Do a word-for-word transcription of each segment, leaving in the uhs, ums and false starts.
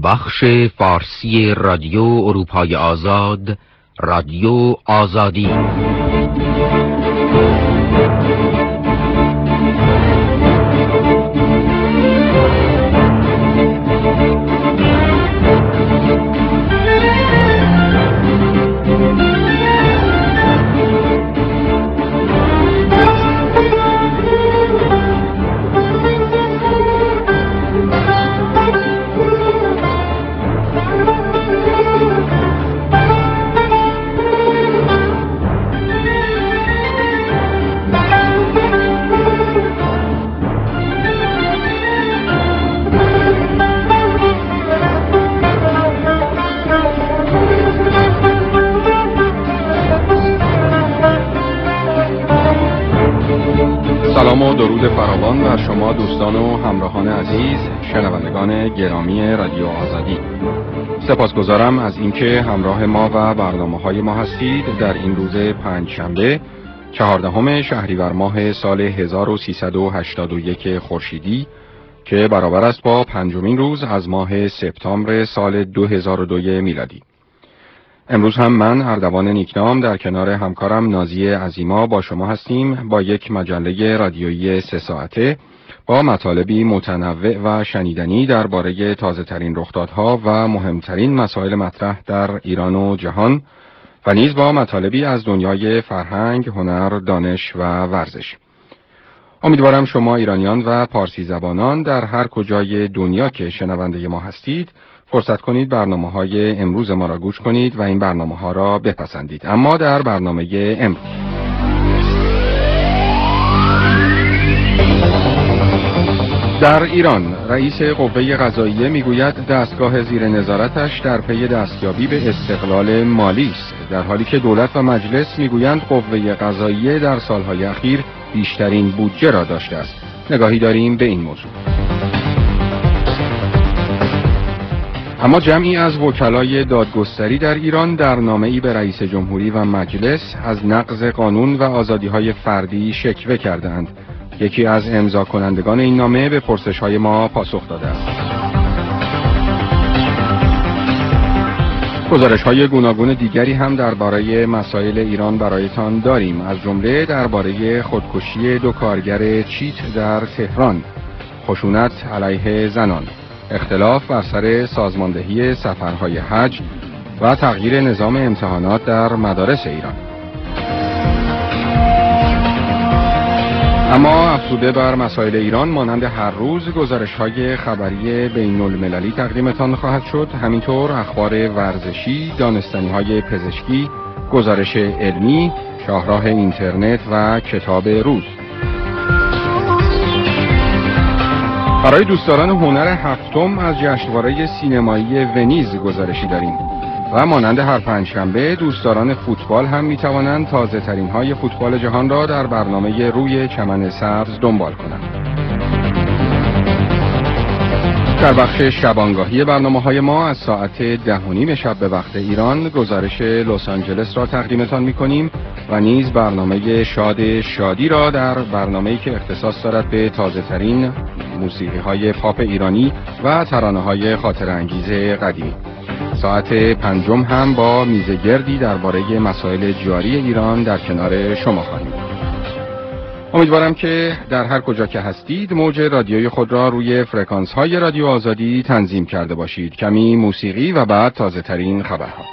بخش فارسی رادیو اروپای آزاد، رادیو آزادی. سلام و درود فراوان بر شما دوستان و همراهان عزیز، شنوندگان گرامی رادیو آزادی. سپاسگزارم از اینکه همراه ما و برنامه‌های ما هستید در این روز پنجشنبه چهاردهم شهریور ماه سال هزار و سیصد و هشتاد و یک خورشیدی که برابر است با پنجمین روز از ماه سپتامبر سال دو هزار و دو میلادی. امروز هم من اردوان نیکنام در کنار همکارم نازی عظیما با شما هستیم با یک مجله رادیویی سه ساعته با مطالبی متنوع و شنیدنی درباره تازه ترین رخدادها و مهمترین مسائل مطرح در ایران و جهان و نیز با مطالبی از دنیای فرهنگ، هنر، دانش و ورزش. امیدوارم شما ایرانیان و پارسی زبانان در هر کجای دنیا که شنونده ما هستید فرصت کنید برنامه‌های امروز ما را گوش کنید و این برنامه‌ها را بپسندید. اما در برنامه امروز در ایران رئیس قوه قضاییه میگوید دستگاه زیر نظارتش در پی دستیابی به استقلال مالی است، در حالی که دولت و مجلس میگویند قوه قضاییه در سالهای اخیر بیشترین بودجه را داشته است. نگاهی داریم به این موضوع. اما جمعی از وکلای دادگستری در ایران در نامه‌ای به رئیس جمهوری و مجلس از نقض قانون و آزادی‌های فردی شکوه کردند. یکی از امضا کنندگان این نامه به پرسش‌های ما پاسخ داده است. گزارش‌های گوناگون دیگری هم درباره مسائل ایران برایتان داریم، از جمله درباره خودکشی دو کارگر چیت در تهران، خشونت علیه زنان، اختلاف بر سر سازماندهی سفرهای حج و تغییر نظام امتحانات در مدارس ایران. اما افزوده بر مسائل ایران مانند هر روز گزارش‌های خبری بین‌المللی تقدیمتان خواهد شد، همینطور اخبار ورزشی، دانستنی‌های پزشکی، گزارش علمی، شاهراه اینترنت و کتاب روز. برای دوستداران هنر هفتم از جشنواره سینمایی ونیز گزارشی داریم و مانند هر پنجشنبه دوستداران فوتبال هم می توانند تازه ترین های فوتبال جهان را در برنامه روی چمن سبز دنبال کنند. در بخش شبانگاهی برنامه‌های ما از ساعت ده و نیم شب به وقت ایران گزارش لس آنجلس را تقدیمتان می‌کنیم و نیز برنامه شاد شادی را در برنامه‌ای که اختصاص دارد به تازه‌ترین موسیقی‌های پاپ ایرانی و ترانه‌های خاطرانگیز قدیمی. ساعت پنجم هم با میزه گردی درباره مسائل جاری ایران در کنار شما خواهیم. امیدوارم که در هر کجا که هستید موج رادیوی خود را روی فرکانس های رادیو آزادی تنظیم کرده باشید. کمی موسیقی و بعد تازه ترین خبرها.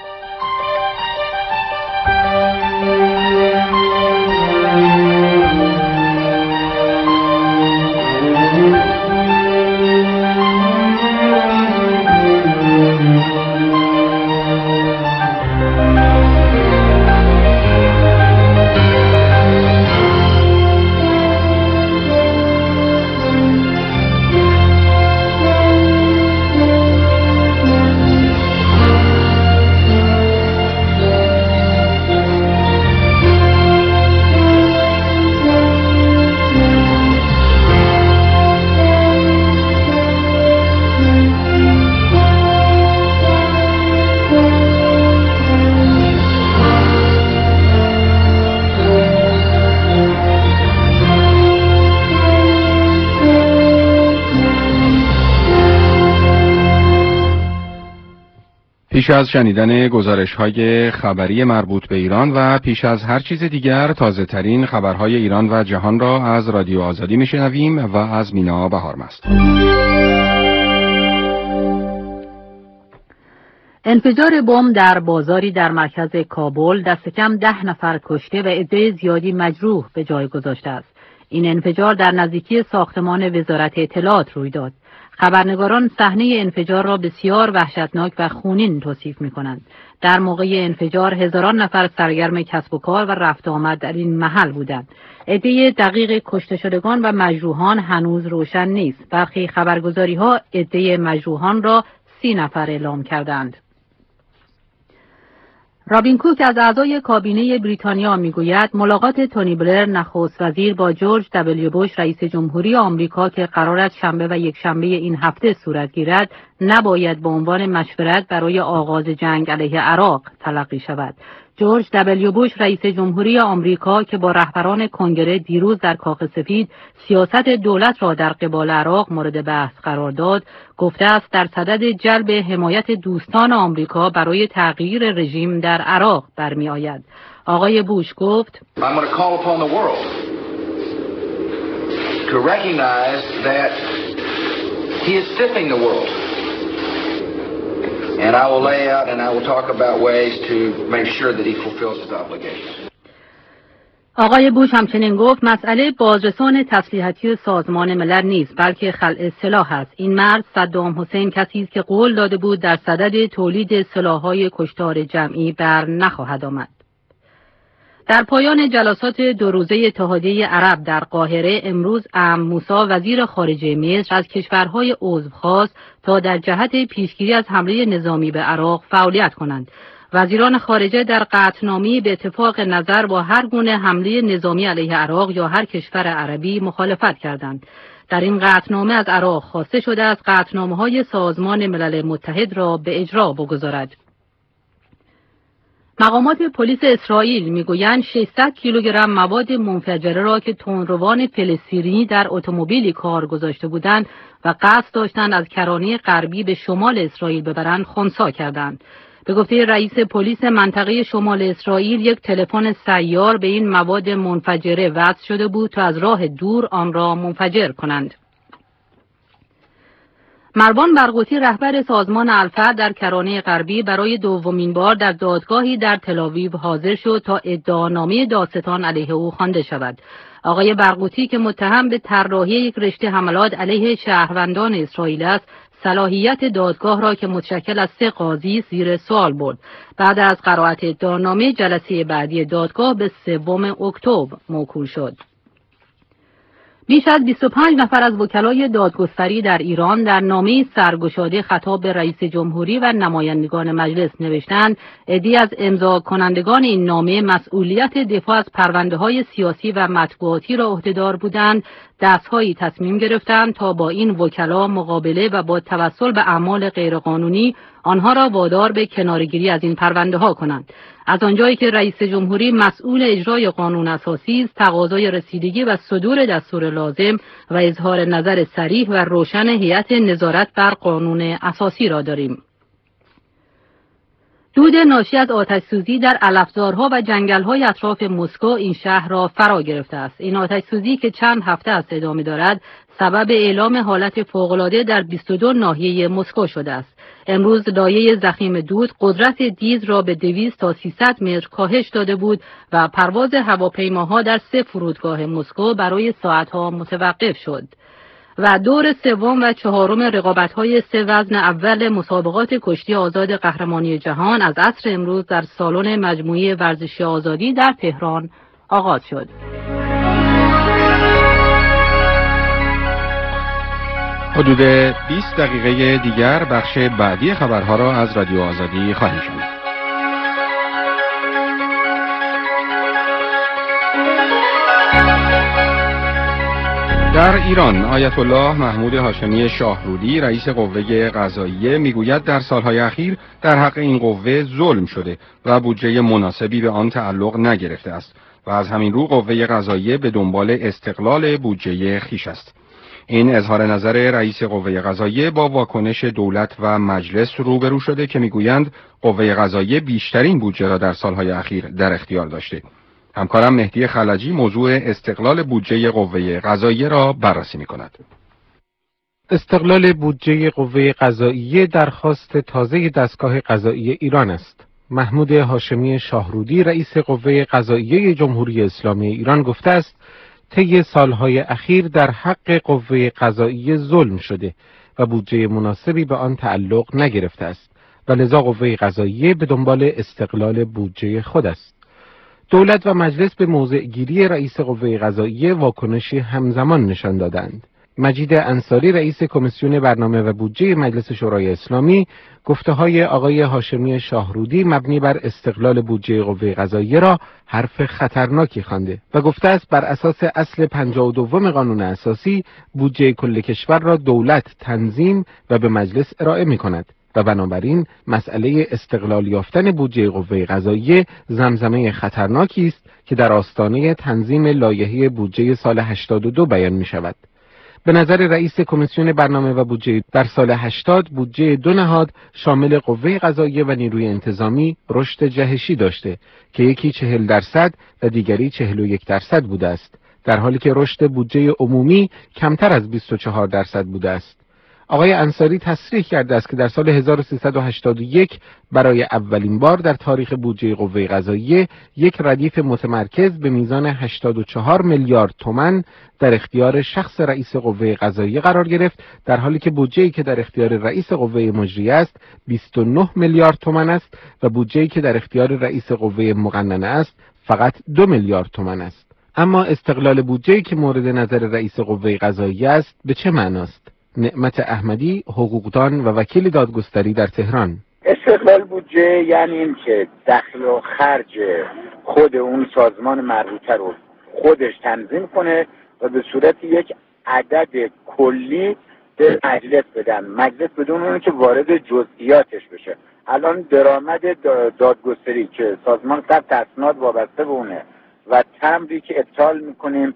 پیش از شنیدن گزارش‌های خبری مربوط به ایران و پیش از هر چیز دیگر تازه‌ترین خبرهای ایران و جهان را از رادیو آزادی میشنویم و از مینا بهارمست. انفجار بمب در بازاری در مرکز کابل دست کم ده نفر کشته و عده زیادی مجروح به جای گذاشته است. این انفجار در نزدیکی ساختمان وزارت اطلاعات روی داد. خبرنگاران صحنه انفجار را بسیار وحشتناک و خونین توصیف می‌کنند. در موقع انفجار هزاران نفر سرگرم کسب و کار و رفت و آمد در این محل بودند. عده دقیق کشته شدگان و مجروحان هنوز روشن نیست. برخی خبرگزاری‌ها عده مجروحان را سی نفر اعلام کردند. رابین کوک از اعضای کابینه بریتانیا میگوید ملاقات تونی بلر نخست وزیر با جورج دبلیو بوش رئیس جمهوری آمریکا که قرار است شنبه و یک شنبه این هفته صورت گیرد نباید به عنوان مشورت برای آغاز جنگ علیه عراق تلقی شود. جورج دبلیو بوش رئیس جمهوری آمریکا که با رهبران کنگره دیروز در کاخ سفید سیاست دولت را در قبال عراق مورد بحث قرار داد، گفته است در صدد جلب حمایت دوستان آمریکا برای تغییر رژیم در عراق برمی آید. آقای بوش گفت I'm going to call upon the world to recognize that he is stiffing the world. And I will lay out and I will talk about ways to make sure that he fulfills his obligations. آقای بوش همچنین گفت مسئله بازرسان تسلیحاتی سازمان ملل نیست بلکه خلع سلاح است. این مرد صدام حسین کسی است که قول داده بود در صدد تولید سلاح‌های کشتار جمعی بر نخواهد آمد. در پایان جلسات دو روزه اتحادیه عرب در قاهره امروز ام موسی وزیر خارجه مصر از کشورهای عضو خواست تا در جهت پیشگیری از حمله نظامی به عراق فعالیت کنند. وزیران خارجه در قطعنامه‌ای به اتفاق نظر با هر گونه حمله نظامی علیه عراق یا هر کشور عربی مخالفت کردند. در این قطعنامه از عراق خواسته شده است قطعنامه‌های سازمان ملل متحد را به اجرا بگذارد. مقامات پلیس اسرائیل میگویند ششصد کیلوگرم مواد منفجره را که تندروان فلسطینی در اتومبیلی کار گذاشته بودند و قصد داشتند از کرانه غربی به شمال اسرائیل ببرند خنثی کردند. به گفته رئیس پلیس منطقه شمال اسرائیل یک تلفن سیار به این مواد منفجره وصل شده بود تا از راه دور آن را منفجر کنند. مروان برغوثی رهبر سازمان الفرد در کرانه غربی برای دومین بار در دادگاهی در تل‌آویو حاضر شد تا ادعانامه دادستان علیه او خوانده شود. آقای برغوثی که متهم به طراحی یک رشته حملات علیه شهروندان اسرائیل است، صلاحیت دادگاه را که متشکل از سه قاضی زیر سوال برد. بعد از قرائت ادعانامه جلسه بعدی دادگاه به سوم اکتبر موکول شد. بیش از بیست و پنج نفر از وکلای دادگستری در ایران در نامه سرگشاده خطاب به رئیس جمهوری و نمایندگان مجلس نوشتند عده‌ای از امضا کنندگان این نامه مسئولیت دفاع از پرونده‌های سیاسی و مطبوعاتی را عهده‌دار بودند، دستهایی تصمیم گرفتند تا با این وکلا مقابله و با توسل به اعمال غیرقانونی آنها را وادار به کناره‌گیری از این پرونده‌ها کنند. از آنجایی که رئیس جمهوری مسئول اجرای قانون اساسی است، تقاضای رسیدگی و صدور دستور لازم و اظهار نظر صریح و روشن هیئت نظارت بر قانون اساسی را داریم. دود ناشی از آتش‌سوزی در علفزارها و جنگل‌های اطراف مسکو این شهر را فرا گرفته است. این آتش‌سوزی که چند هفته است ادامه دارد، سبب اعلام حالت فوق‌العاده در بیست و دو ناحیه مسکو شده است. امروز لایه ضخیم دود قدرت دیز را به دویست تا سیصد متر کاهش داده بود و پرواز هواپیماها در سه فرودگاه مسکو برای ساعتها متوقف شد. و دور سوم و چهارم رقابت‌های سه وزن اول مسابقات کشتی آزاد قهرمانی جهان از عصر امروز در سالن مجموعه ورزشی آزادی در تهران آغاز شد. حدود بیست دقیقه دیگر بخش بعدی خبرها را از رادیو آزادی خواهیم شنید. در ایران آیت الله محمود هاشمی شاهرودی رئیس قوه قضاییه میگوید در سالهای اخیر در حق این قوه ظلم شده و بودجه مناسبی به آن تعلق نگرفته است و از همین رو قوه قضاییه به دنبال استقلال بودجه خویش است. این اظهار نظر رئیس قوه قضاییه با واکنش دولت و مجلس روبرو شده که میگویند قوه قضاییه بیشترین بودجه را در سالهای اخیر در اختیار داشته. همکارم مهدی خلجی موضوع استقلال بودجه قوه قضاییه را بررسی می‌کند. استقلال بودجه قوه قضاییه درخواست تازه دستگاه قضایی ایران است. محمود هاشمی شاهرودی رئیس قوه قضاییه جمهوری اسلامی ایران گفته است طی سالهای اخیر در حق قوه قضاییه ظلم شده و بودجه مناسبی به آن تعلق نگرفته است و لذا قوه قضاییه به دنبال استقلال بودجه خود است. دولت و مجلس به موضع گیری رئیس قوه قضاییه واکنشی همزمان نشان دادند. مجید انصاری رئیس کمیسیون برنامه و بودجه مجلس شورای اسلامی گفته‌های آقای هاشمی شاهرودی مبنی بر استقلال بودجه قوه قضاییه را حرف خطرناکی خوانده و گفته است بر اساس اصل پنجاه و دو قانون اساسی بودجه کل کشور را دولت تنظیم و به مجلس ارائه می‌کند و بنابراین مسئله استقلال یافتن بودجه قوه قضاییه زمزمه خطرناکی است که در آستانه تنظیم لایحه بودجه سال هشتاد و دو بیان می‌شود. به نظر رئیس کمیسیون برنامه و بودجه در سال هشتاد بودجه دو نهاد شامل قوه قضاییه و نیروی انتظامی رشد جهشی داشته که یکی چهل درصد و دیگری چهل و یک درصد بوده است، در حالی که رشد بودجه عمومی کمتر از بیست و چهار درصد بوده است. آقای انصاری تصریح کرده است که در سال هزار و سیصد و هشتاد و یک برای اولین بار در تاریخ بودجه قوه قضاییه یک ردیف متمرکز به میزان هشتاد و چهار میلیارد تومان در اختیار شخص رئیس قوه قضاییه قرار گرفت، در حالی که بودجه‌ای که در اختیار رئیس قوه مجریه است بیست و نه میلیارد تومان است و بودجه‌ای که در اختیار رئیس قوه مقننه است فقط دو میلیارد تومان است. اما استقلال بودجه‌ای که مورد نظر رئیس قوه قضاییه است به چه معناست؟ نعمت احمدی حقوقدان و وکیل دادگستری در تهران: استقلال بودجه یعنی این که دخل و خرج خود اون سازمان مربوطه رو خودش تنظیم کنه و به صورت یک عدد کلی به مجلس بدن، مجلس بدون اون که وارد جزئیاتش بشه. الان درآمد دادگستری که سازمان ثبت اسناد وابسته به اونه و تمری که ابطال میکنیم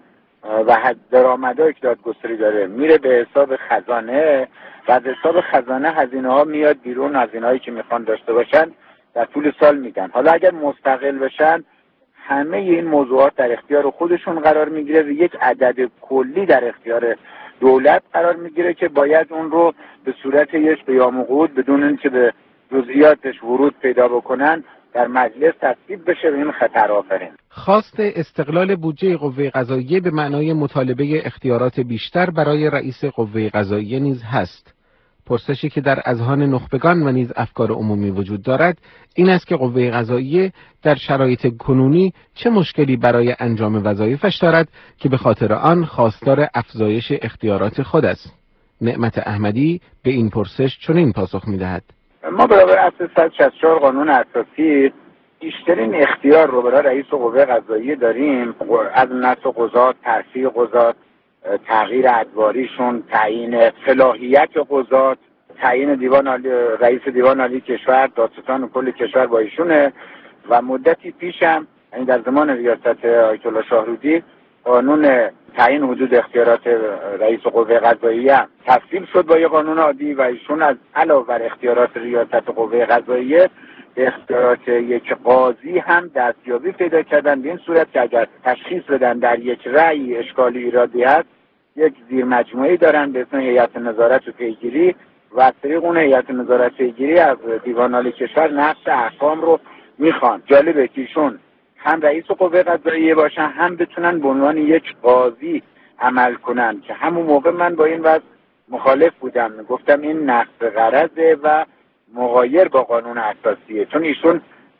و درآمدهایی که دادگستری داره میره به حساب خزانه و از حساب خزانه هزینه ها میاد بیرون، هزینه هایی که میخوان داشته باشن در طول سال میدن. حالا اگر مستقل بشن همه این موضوعات در اختیار خودشون قرار میگیره و یک عدد کلی در اختیار دولت قرار میگیره که باید اون رو به صورت یک بیان موقوت بدون اینکه به جزئیاتش ورود پیدا بکنن در مجلس تصویب بشه و این خطر آفرین. خواست استقلال بودجه قوه قضاییه به معنای مطالبه اختیارات بیشتر برای رئیس قوه قضاییه نیز هست. پرسشی که در اذهان نخبگان و نیز افکار عمومی وجود دارد این است که قوه قضاییه در شرایط کنونی چه مشکلی برای انجام وظایفش دارد که به خاطر آن خواستار افزایش اختیارات خود است. نعمت احمدی به این پرسش چنین پاسخ می‌دهد: ما برای اصل صد و شصت و چهار قانون اساسی بیشترین اختیار رو برای رئیس قوه قضاییه داریم، از نصب قضات، ترفیع قضات، تغییر ادواریشون، تعیین صلاحیت قضات، تعیین دیوان عالی، رئیس دیوان عالی کشور، دادستان کل کشور با ایشونه. و مدتی پیشم یعنی در زمان ریاست آیت الله شاهرودی قانون تعیین حدود اختیارات رئیس قوه قضاییه تفصیل شد با یه قانون عادی و ایشون از علاوه بر اختیارات ریاست قوه قضاییه به اختیارات یک قاضی هم دستیابی پیدا کردن، به این صورت که اگر تشخیص بدن در یک رأی اشکالی ایرادی هست یک زیر مجموعه‌ای دارن به اسم هیئت نظارت و پیگیری و از طریق اون هیئت نظارت پیگیری از دیوان عالی کشور نقش احکام رو میخوان. جالبه که ایشون هم رئیس قوه قضاییه باشن هم بتونن به عنوان یک قاضی عمل کنن که همون موقع من با این وضع مخالف بودم، گفتم این نقص غرضه و مغایر با قانون اساسیه، چون ایشون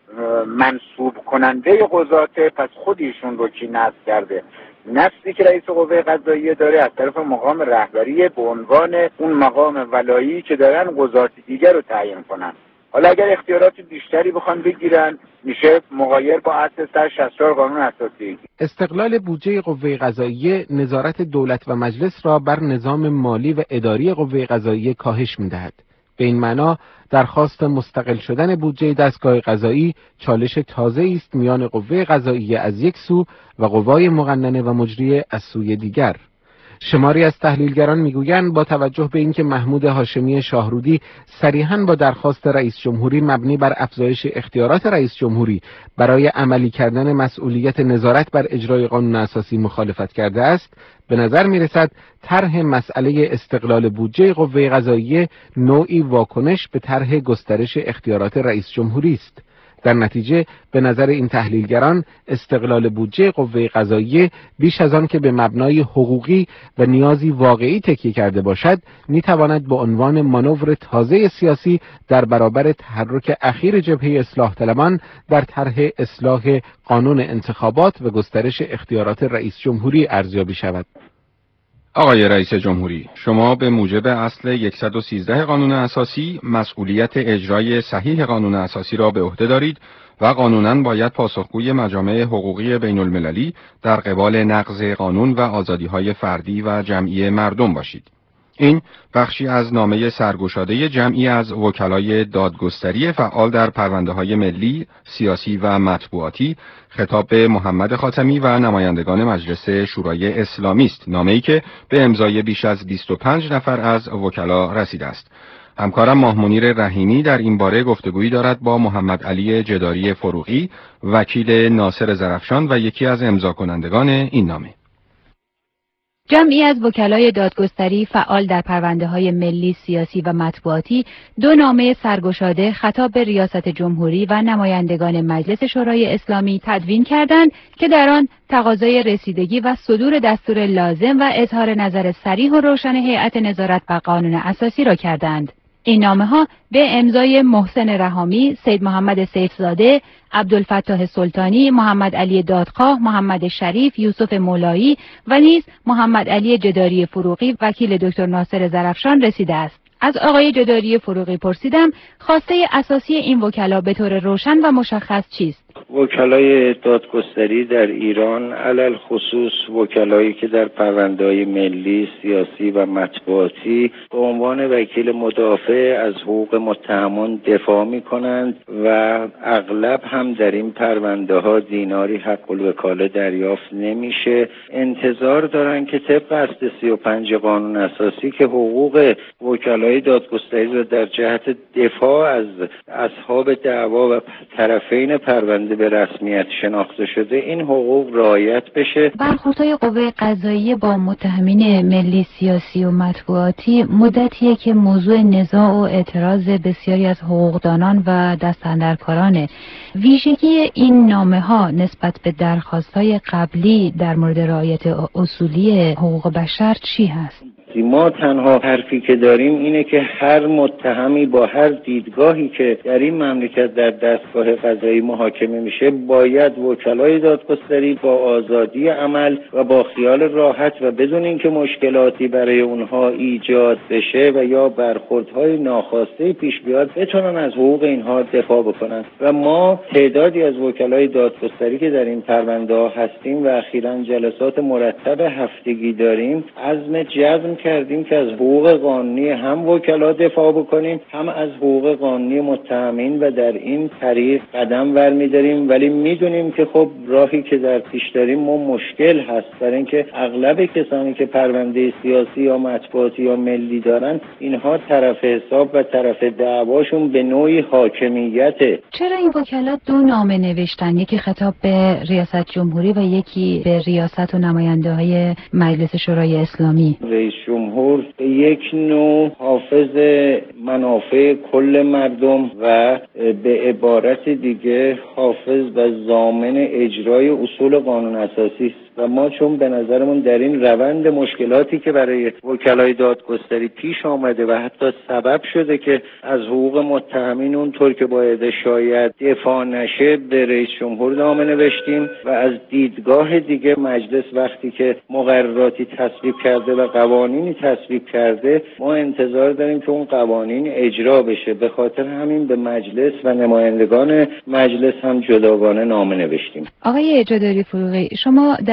منصوب کننده قضاته، پس خود ایشون رو کی نصب کرده؟ نفسی که رئیس قوه قضاییه داره از طرف مقام رهبری به عنوان اون مقام ولایی که دارن قضات دیگر رو تعیین کنن. حالا اگر اختیارات بیشتری بخوان بگیرن میشه مغایر با اصل صد و شصت و چهار قانون اساسی. استقلال بودجه قوه قضاییه نظارت دولت و مجلس را بر نظام مالی و اداری قوه قضاییه کاهش می‌دهد. به این معنا درخواست مستقل شدن بودجه دستگاه قضایی چالش تازه‌ای است میان قوه قضاییه از یک سو و قوای مقننه و مجریه از سوی دیگر. شماری از تحلیلگران میگویند با توجه به اینکه محمود هاشمی شاهرودی صریحاً با درخواست رئیس جمهوری مبنی بر افزایش اختیارات رئیس جمهوری برای عملی کردن مسئولیت نظارت بر اجرای قانون اساسی مخالفت کرده است، به نظر میرسد طرح مسئله استقلال بودجه قوه قضاییه نوعی واکنش به طرح گسترش اختیارات رئیس جمهوری است. در نتیجه به نظر این تحلیلگران استقلال بودجه قوه قضاییه بیش از آن که به مبنای حقوقی و نیازی واقعی تکیه کرده باشد، میتواند به عنوان مانور تازه سیاسی در برابر تحرک اخیر جبهه اصلاح طلبان در طرح اصلاح قانون انتخابات و گسترش اختیارات رئیس جمهوری ارزیابی شود. آقای رئیس جمهوری، شما به موجب اصل صد و سیزده قانون اساسی مسئولیت اجرای صحیح قانون اساسی را به عهده دارید و قانوناً باید پاسخگوی مجامع حقوقی بین المللی در قبال نقض قانون و آزادی‌های فردی و جمعی مردم باشید. این بخشی از نامه سرگشاده جمعی از وکلای دادگستری فعال در پرونده‌های ملی، سیاسی و مطبوعاتی خطاب به محمد خاتمی و نمایندگان مجلس شورای اسلامی است، نامه‌ای که به امضای بیش از بیست و پنج نفر از وکلا رسیده است. همکارم ماه منیر رحیمی در این باره گفتگویی دارد با محمد علی جداری فروغی، وکیل ناصر زرافشان و یکی از امضا کنندگان این نامه. جمعی از وکلای دادگستری فعال در پرونده‌های ملی، سیاسی و مطبوعاتی دو نامه سرگشاده خطاب به ریاست جمهوری و نمایندگان مجلس شورای اسلامی تدوین کردند که در آن تقاضای رسیدگی و صدور دستور لازم و اظهار نظر صریح و روشن هیئت نظارت بر قانون اساسی را کردند. این نامه‌ها به امضای محسن رحامی، سید محمد سیفزاده، عبدالفتاح سلطانی، محمد علی دادخواه، محمد شریف، یوسف مولایی و نیز محمد علی جداری فروغی، وکیل دکتر ناصر زرافشان رسیده است. از آقای جداری فروغی پرسیدم خواسته اساسی این وکلا به طور روشن و مشخص چیست؟ وکلای دادگستری در ایران، علل خصوص وکلایی که در پرونده‌های ملی، سیاسی و مطبوعاتی به عنوان وکیل مدافع از حقوق متهمان دفاع می‌کنند و اغلب هم در این پرونده‌ها دیناری حق الوکاله دریافت نمیشه، انتظار دارن که طبق اصل سی و پنج قانون اساسی که حقوق وکلای دادگستری را در جهت دفاع از اصحاب دعوا و طرفین پرونده به رسمیت شناخته شده این حقوق رعایت بشه. برخوردهای قوه قضاییه با متهمین ملی، سیاسی و مطبوعاتی مدتیه که موضوع نزاع و اعتراض بسیاری از حقوقدانان و دستاندرکارانه. ویژگی این نامه‌ها نسبت به درخواست‌های قبلی در مورد رعایت اصولی حقوق بشر چی هست؟ ما تنها حرفی که داریم اینه که هر متهمی با هر دیدگاهی که در این مملکت در دستگاه قضایی محاکمه میشه باید وکلای دادگستری با آزادی عمل و با خیال راحت و بدون اینکه مشکلاتی برای اونها ایجاد بشه و یا برخوردهای ناخواسته پیش بیاد بتونن از حقوق اینها دفاع بکنن. و ما تعدادی از وکلای دادگستری که در این پرونده ها هستیم و اخیراً جلسات مرتب هفتگی داریم عزم جزم کردیم که از حقوق قانونی هم وکلا دفاع بکنیم هم از حقوق قانونی متهمین و در این طریق قدم برمی‌داریم، ولی میدونیم که خب راهی که در پیش داریم ما مشکل هست، برای اینکه اغلب کسانی که پرونده سیاسی یا مطبوعاتی یا ملی دارن اینها طرف حساب و طرف دعواشون به نوعی حاکمیته. چرا این وکلا دو نامه نوشتن، یکی خطاب به ریاست جمهوری و یکی به ریاست و نماینده‌های مجلس شورای اسلامی؟ رئیس جمهور به یک نوع حافظ منافع کل مردم و به عبارت دیگه حافظ و ضامن اجرای اصول قانون اساسی است و ما چون به نظرمون در این روند مشکلاتی که برای وکلای دادگستری پیش آمده و حتی سبب شده که از حقوق متهمین اونطور که باید شاید دفاع نشه به رئیس جمهور نامه نوشتیم و از دیدگاه دیگه مجلس وقتی که مقرراتی تصویب کرده و قوانینی تصویب کرده ما انتظار داریم که اون قوانین اجرا بشه. به خاطر همین به مجلس و نمایندگان مجلس هم جداگانه نامه نوشتیم. آقای جداری فروغی، شما در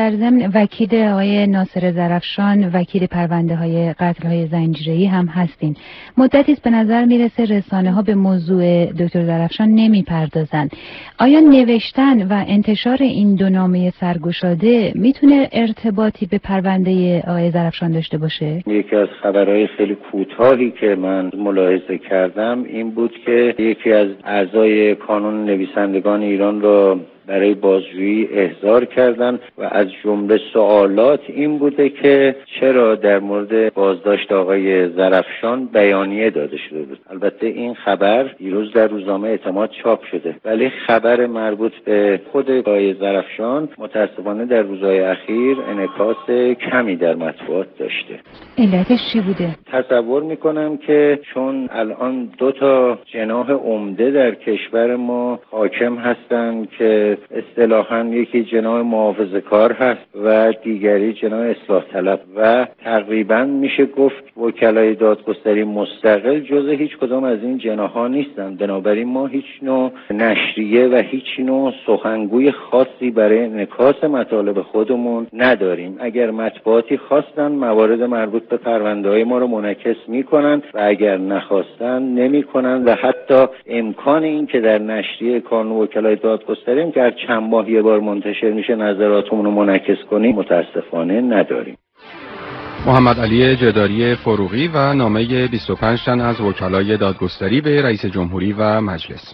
در ضمن وکیل آقای ناصر زرفشان، وکیل پرونده های قتل های زنجیره‌ای هم هستین. مدتی است به نظر میرسه رسانه ها به موضوع دکتر زرفشان نمیپردازن. آیا نوشتن و انتشار این دو نامه سرگشاده میتونه ارتباطی به پرونده آقای زرفشان داشته باشه؟ یکی از خبرهای خیلی کوتاهی که من ملاحظه کردم این بود که یکی از اعضای کانون نویسندگان ایران را برای بازجویی احضار کردن و از جمله سوالات این بوده که چرا در مورد بازداشت آقای زرفشان بیانیه داده شده بود. البته این خبر دیروز در روزنامه اعتماد چاپ شده، ولی خبر مربوط به خود آقای زرفشان متاسفانه در روزهای اخیر انعکاس کمی در مطبوعات داشته. علتش چی بوده؟ تصور میکنم که چون الان دو تا جناح عمده در کشور ما حاکم هستند که اصطلاحاً یکی جناح محافظه‌کار هست و دیگری جناح اصلاح طلب و تقریباً میشه گفت وکلای دادگستری مستقل جزء هیچ کدام از این جناح‌ها نیستند. بنابراین ما هیچ نوع نشریه و هیچ نوع سخنگوی خاصی برای انعکاس مطالب خودمون نداریم. اگر مطبوعاتی خواستن موارد مربوط به پرونده‌های ما رو منعکس میکنن و اگر نخواستن نمیکنن و حتی امکان این که در نشریه کانون وکلای دادگستری که هر چند ماه یه بار منتشر میشه نظراتمون رو منعکس کنیم متاسفانه نداریم. محمد علی جداری فروغی و نامه بیست و پنج تن از وکلای دادگستری به رئیس جمهوری و مجلس.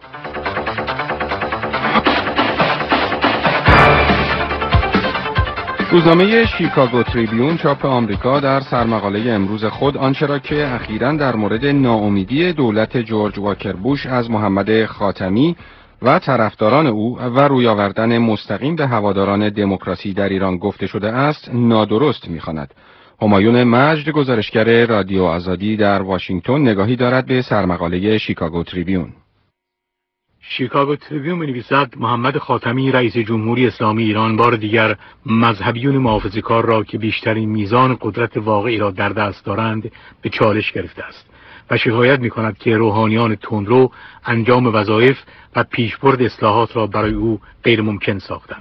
روزنامه شیکاگو تریبیون چاپ آمریکا در سرمقاله امروز خود آنچه را که اخیراً در مورد ناامیدی دولت جورج واکر بوش از محمد خاتمی و طرفداران او و روی آوردن مستقیم به هواداران دموکراسی در ایران گفته شده است نادرست می‌خواند. همایون مجد گزارشگر رادیو آزادی در واشنگتن نگاهی دارد به سرمقاله شیکاگو تریبیون. شیکاگو تریبیون می‌نویسد محمد خاتمی رئیس جمهوری اسلامی ایران بار دیگر مذهبیون محافظه‌کار را که بیشترین میزان قدرت واقعی را در دست دارند به چالش گرفته است و شکایت می‌کند که روحانیان تندرو انجام وظایف و پیشبرد اصلاحات را برای او غیر ممکن ساختند.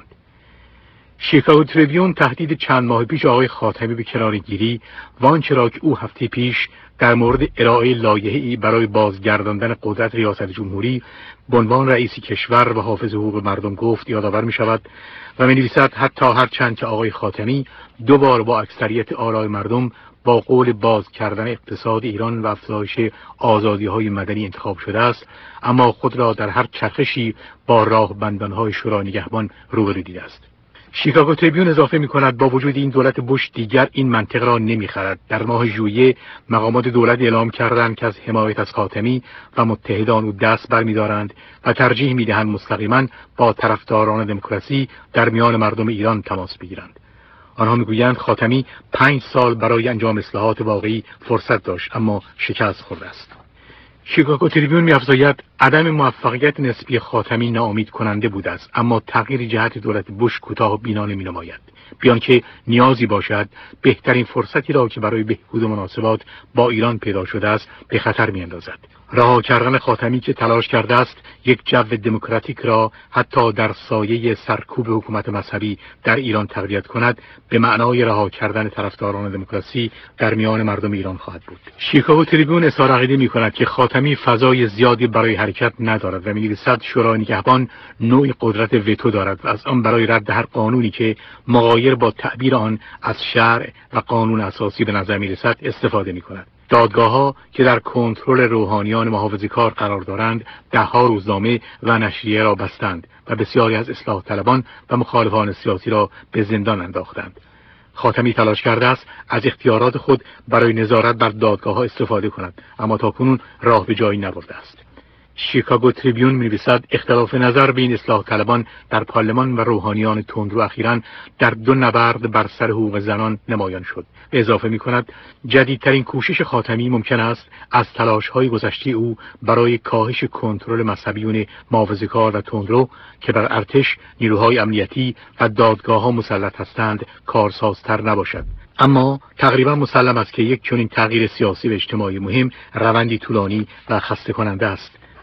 شیکاگو تریبیون تهدید چند ماه پیش آقای خاتمی به کناره‌گیری و آنچه را که او هفته پیش در مورد ارائه لایحه‌ای برای بازگرداندن قدرت ریاست جمهوری به عنوان رئیس کشور و حافظ حقوق مردم گفت یادآور می‌شود و می‌نویسد حتی هر چند که آقای خاتمی دو بار با اکثریت آرای مردم با قول باز کردن اقتصاد ایران و افزایش آزادی‌های مدنی انتخاب شده است، اما خود را در هر چرخشی با راهبندان‌های شورای نگهبان روبرو دیده است. شیکاگو تریبیون اضافه می‌کند با وجود این دولت بوش دیگر این منطق را نمی‌خرد. در ماه ژوئیه مقامات دولت اعلام کردند که از حمایت از خاتمی و متحدان او دست برمی‌دارند و ترجیح می‌دهند مستقیما با طرفداران دموکراسی در میان مردم ایران تماس بگیرند. آنها می‌گویند خاتمی پنج سال برای انجام اصلاحات واقعی فرصت داشت اما شکست خورده است. شیکاگو تریبیون می‌افزاید عدم موفقیت نسبی خاتمی ناامید کننده بوده است، اما تغییر جهت دولت بوش کوتاه و بینا نمی‌نماید. بیان که نیازی باشد بهترین فرصتی را که برای بهبود مناسبات با ایران پیدا شده است به خطر می‌اندازد. رها کردن خاتمی که تلاش کرده است یک جو دموکراتیک را حتی در سایه سرکوب حکومت مذهبی در ایران تقویت کند به معنای رها کردن طرفداران دموکراسی در میان مردم ایران خواهد بود. شیکاگو تریبیون اظهار عقیده می‌کند که خاتمی فضای زیادی برای حرکت ندارد و می‌نویسد شورای نگهبان نوعی قدرت وتو دارد و از آن برای رد هر قانونی که مغایر با تعبیر آن از شرع و قانون اساسی به نظر می‌رسد استفاده می‌کند. دادگاه‌ها که در کنترل روحانیان محافظه‌کار قرار دارند ده‌ها روزنامه و نشریه را بستند و بسیاری از اصلاح طلبان و مخالفان سیاسی را به زندان انداختند. خاتمی تلاش کرده است از اختیارات خود برای نظارت بر دادگاه‌ها استفاده کند، اما تاکنون راه به جایی نبرده است. شیکاگو تریبیون می‌نویسد اختلاف نظر بین اصلاح طلبان در پارلمان و روحانیان تندرو اخیراً در دو نبرد بر سر حقوق زنان نمایان شد. اضافه می‌کند جدیدترین کوشش خاتمی ممکن است از تلاش‌های گذشته او برای کاهش کنترل مذهبیون محافظه‌کار و تندرو که بر ارتش، نیروهای امنیتی و دادگاه‌ها مسلط هستند کارسازتر نباشد. اما تقریبا مسلم است که یک چنین تغییر سیاسی و اجتماعی مهم روندی طولانی و خسته کننده است.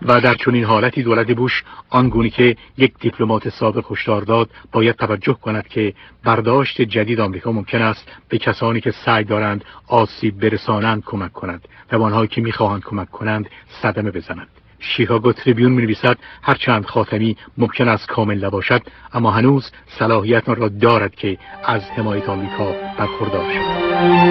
و در چنین حالتی دولت بوش آنگونه که یک دیپلمات سابق هشدار داد باید توجه کند که برداشت جدید آمریکا ممکن است به کسانی که سعی دارند آسیب برسانند کمک کند و به آنهایی که میخواهند کمک کنند صدمه بزنند. شیکاگو تریبیون می‌نویسد هرچند خاتمی ممکن است کامل نباشد اما هنوز صلاحیت آن را دارد که از حمایت آمریکا برخوردار شود.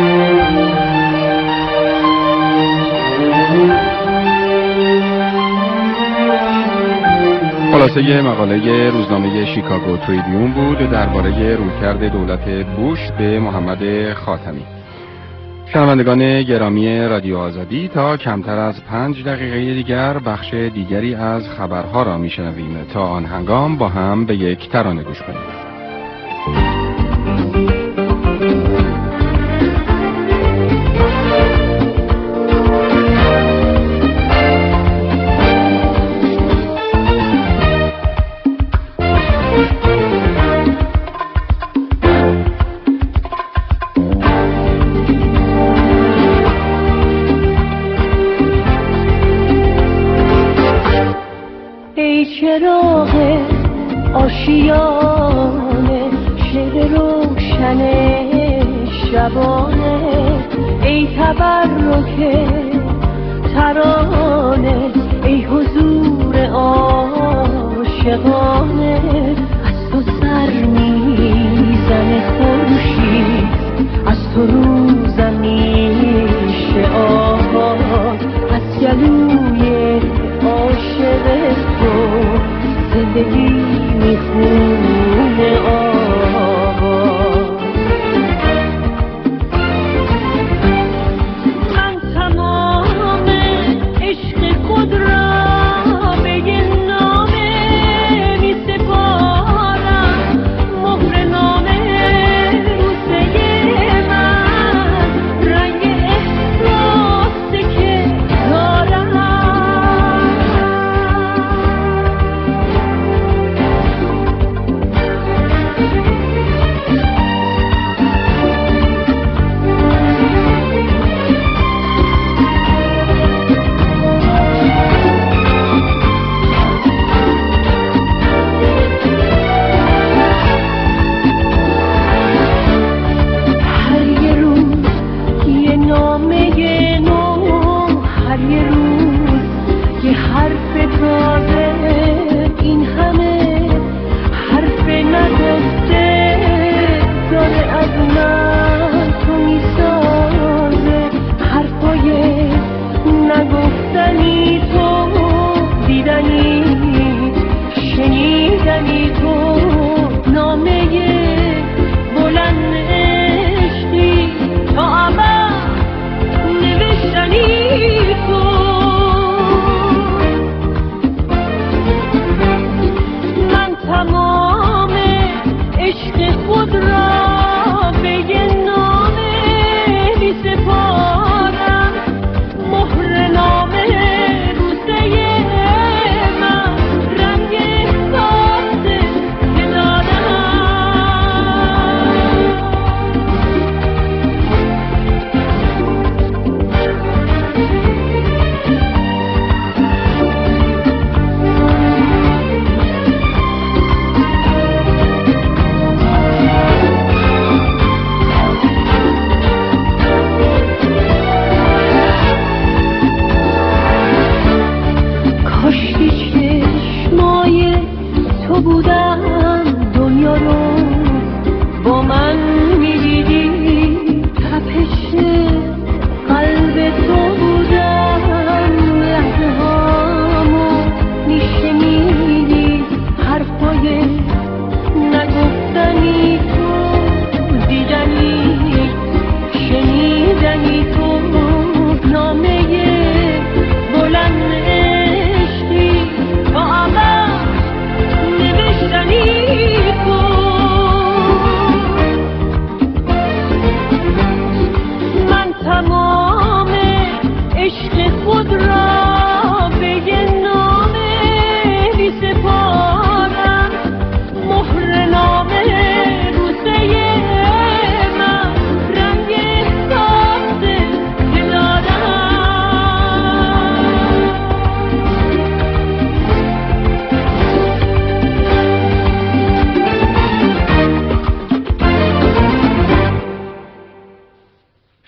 خلاصه مقاله روزنامه شیکاگو تریبیون بود درباره رویکرد دولت بوش به محمد خاتمی. شنوندگان گرامی رادیو آزادی، تا کمتر از پنج دقیقه دیگر بخش دیگری از خبرها را میشنویم. تا آن هنگام با هم به یک ترانه گوش کنیم. چراغ آشیانه شعر روشن شبانه، ای تبرک ترانه، ای حضور عاشقانه، از تو سر میزنه خورشید، از تو روزم میشه آواز، از گلوی عاشق تو زندگی میخونه آواز. من تمام عشق خود را به یه نامه میسپارم، مهر نامه روزه من، رنگ احساسی که دارم.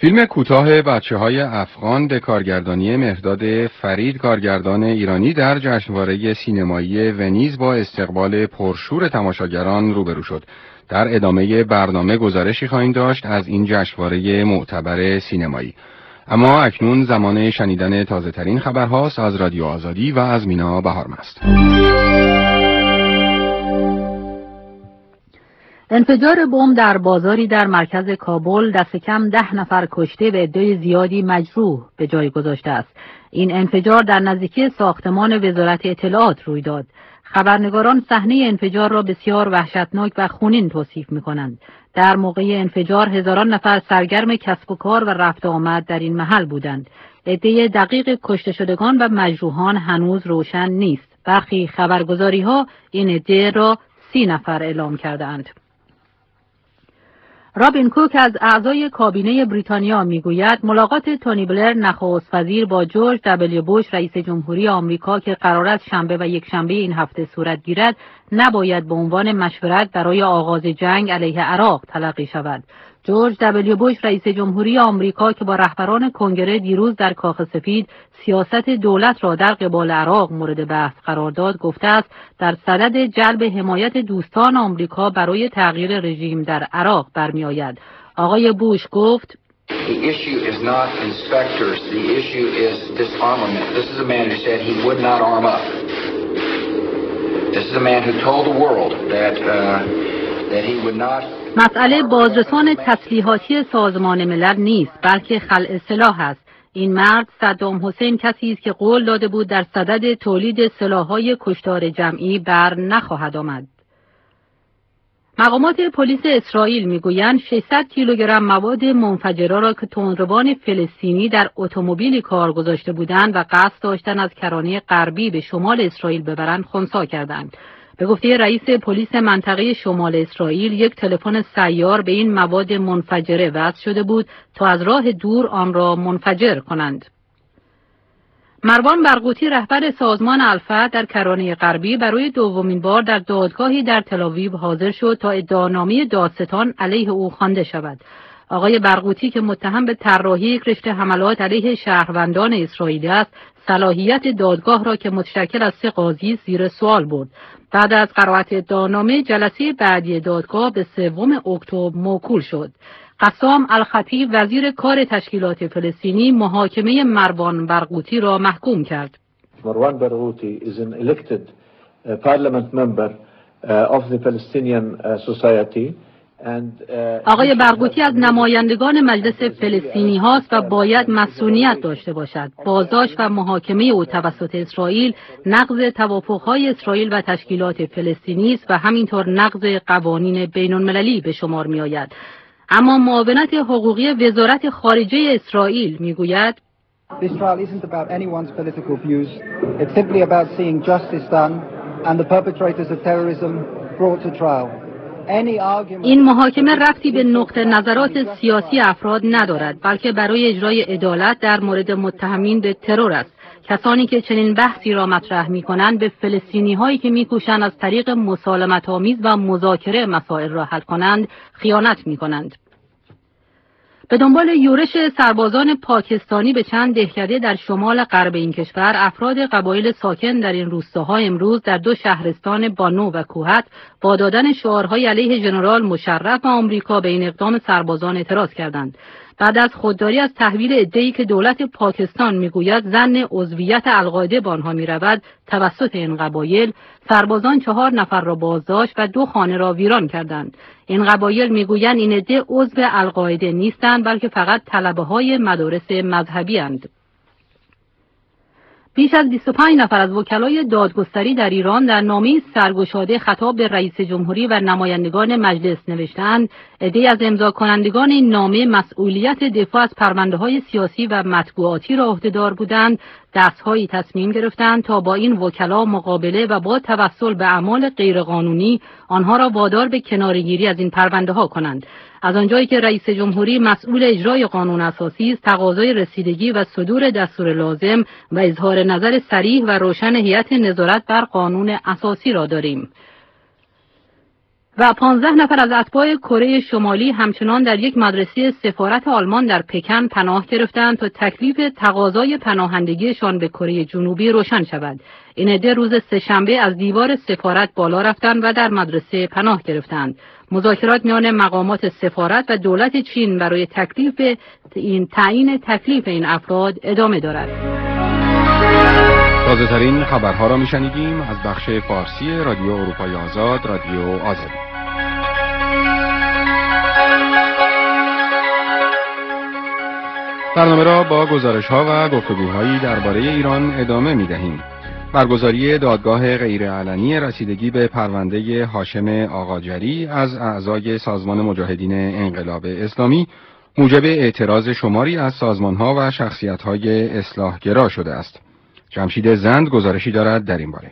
فیلم کوتاه بچه‌های افغان به کارگردانی مهرداد فرید، کارگردان ایرانی، در جشنواره سینمایی ونیز با استقبال پرشور تماشاگران روبرو شد. در ادامه برنامه گزارشی خواهیم داشت از این جشنواره معتبر سینمایی. اما اکنون زمان شنیدن تازه ترین خبرهاست از رادیو آزادی و از مینا بهارمست. انفجار بمب در بازاری در مرکز کابل دست کم ده نفر کشته و عده زیادی مجروح به جای گذاشته است. این انفجار در نزدیکی ساختمان وزارت اطلاعات روی داد. خبرنگاران صحنه انفجار را بسیار وحشتناک و خونین توصیف می‌کنند. در موقع انفجار هزاران نفر سرگرم کسب و کار و رفت و آمد در این محل بودند. عده دقیق کشته شدگان و مجروحان هنوز روشن نیست. برخی خبرگزاری‌ها این عده را سی نفر اعلام کردند. رابین کوک از اعضای کابینه بریتانیا میگوید ملاقات تونی بلر نخست وزیر با جورج دبلیو بوش رئیس جمهوری آمریکا که قرار است شنبه و یک شنبه این هفته صورت گیرد نباید به عنوان مشورت برای آغاز جنگ علیه عراق تلقی شود. جورج دبلیو بوش رئیس جمهوری آمریکا که با رهبران کنگره دیروز در کاخ سفید سیاست دولت را در قبال عراق مورد بحث قرار داد، گفته است در صدد جلب حمایت دوستان آمریکا برای تغییر رژیم در عراق برمی‌آید. آقای بوش گفت The issue is not inspectors, the issue is disarmament. This is a man who said he would not arm up. This is a man who told the world that uh, that he would not. مسئله بازرسان تسلیحاتی سازمان ملل نیست، بلکه خلع سلاح است. این مرد صدام حسین کسی است که قول داده بود در صدد تولید سلاح‌های کشتار جمعی بر نخواهد آمد. مقامات پلیس اسرائیل میگویند ششصد کیلوگرم مواد منفجره را که تندروان فلسطینی در اتومبیلی کار گذاشته بودند و قصد داشتند از کرانه غربی به شمال اسرائیل ببرند خنثی کردند. به گفته رئیس پلیس منطقه شمال اسرائیل یک تلفن سیار به این مواد منفجره وصل شده بود تا از راه دور آن را منفجر کنند. مروان برغوثی رهبر سازمان الفتح در کرانه غربی برای دومین بار در دادگاهی در تل‌آویو حاضر شد تا ادعانامه دادستان علیه او خوانده شود. آقای برغوثی که متهم به طراحی یک رشته حملات علیه شهروندان اسرائیلی است، صلاحیت دادگاه را که متشکل از سه قاضی زیر سوال برد. بعد از قرائت ادعانامه جلسه بعدی دادگاه به سوم اکتبر موکول شد. قسام الخطیب وزیر کار تشکیلات فلسطینی محاکمه مروان برغوثی را محکوم کرد. مروان برغوثی is an elected uh, parliament member uh, of the Palestinian uh, society. آقای برغوثی از نمایندگان مجلس فلسطینی هاست و باید مسئولیت داشته باشد. بازداشت و محاکمه او توسط اسرائیل نقض توافق‌های اسرائیل و تشکیلات فلسطینی است و همینطور نقض قوانین بین‌المللی به شمار می‌آید. اما معاونت حقوقی وزارت خارجه اسرائیل میگوید This trial isn't about anyone's political views. It's simply about seeing justice done and the perpetrators of terrorism brought to trial. این محاکمه ربطی به نقطه نظرات سیاسی افراد ندارد، بلکه برای اجرای عدالت در مورد متهمین به ترور است. کسانی که چنین بحثی را مطرح می‌کنند به فلسطینی هایی که می‌کوشند از طریق مسالمت آمیز و مذاکره مسائل را حل کنند خیانت می‌کنند. به دنبال یورش سربازان پاکستانی به چند دهکده در شمال غرب این کشور، افراد قبایل ساکن در این روستاها امروز در دو شهرستان بانو و کوهت با دادن شعارهای علیه ژنرال مشرف و آمریکا به این اقدام سربازان اعتراض کردند. بعد از خودداری از تحویل عده‌ای که دولت پاکستان میگوید ظن عضویت القاعده به آنها میرود توسط این قبایل، سربازان چهار نفر را بازداشت و دو خانه را ویران کردند. این قبایل میگویند این عده عضو القاعده نیستند، بلکه فقط طلبه‌های مدارس مذهبی اند. بیش از بیست و پنج نفر از وکلای دادگستری در ایران در نامه سرگشاده خطاب به رئیس جمهوری و نمایندگان مجلس نوشتند عده‌ای از امضا کنندگان این نامه مسئولیت دفاع از پرونده‌های سیاسی و مطبوعاتی را عهده‌دار بودند، دست‌هایی تصمیم گرفتند تا با این وکلا مقابله و با توسل به اعمال غیرقانونی آنها را وادار به کناره‌گیری از این پرونده‌ها کنند. از آنجایی که رئیس جمهوری مسئول اجرای قانون اساسی است، تقاضای رسیدگی و صدور دستور لازم و اظهار نظر صریح و روشن هیئت نظارت بر قانون اساسی را داریم. و پانزده نفر از اتباع کره شمالی همچنان در یک مدرسه سفارت آلمان در پکن پناه گرفتند تا تکلیف تقاضای پناهندگیشان به کره جنوبی روشن شود. این عده روز سه‌شنبه از دیوار سفارت بالا رفتند و در مدرسه پناه گرفتند. مذاکرات میان مقامات سفارت و دولت چین برای تکلیف این تعیین تکلیف این افراد ادامه دارد. تازه ترین خبرها را میشنیدیم از بخش فارسی رادیو اروپای آزاد، رادیو آزادی. برنامه را با گزارش‌ها و گفتگوهایی درباره ایران ادامه می‌دهیم. برگزاری دادگاه غیرعلنی رسیدگی به پرونده هاشم آقاجری از اعضای سازمان مجاهدین انقلاب اسلامی موجب اعتراض شماری از سازمان‌ها و شخصیت‌های اصلاح‌گرا شده است. جمشید زند گزارشی دارد در این باره.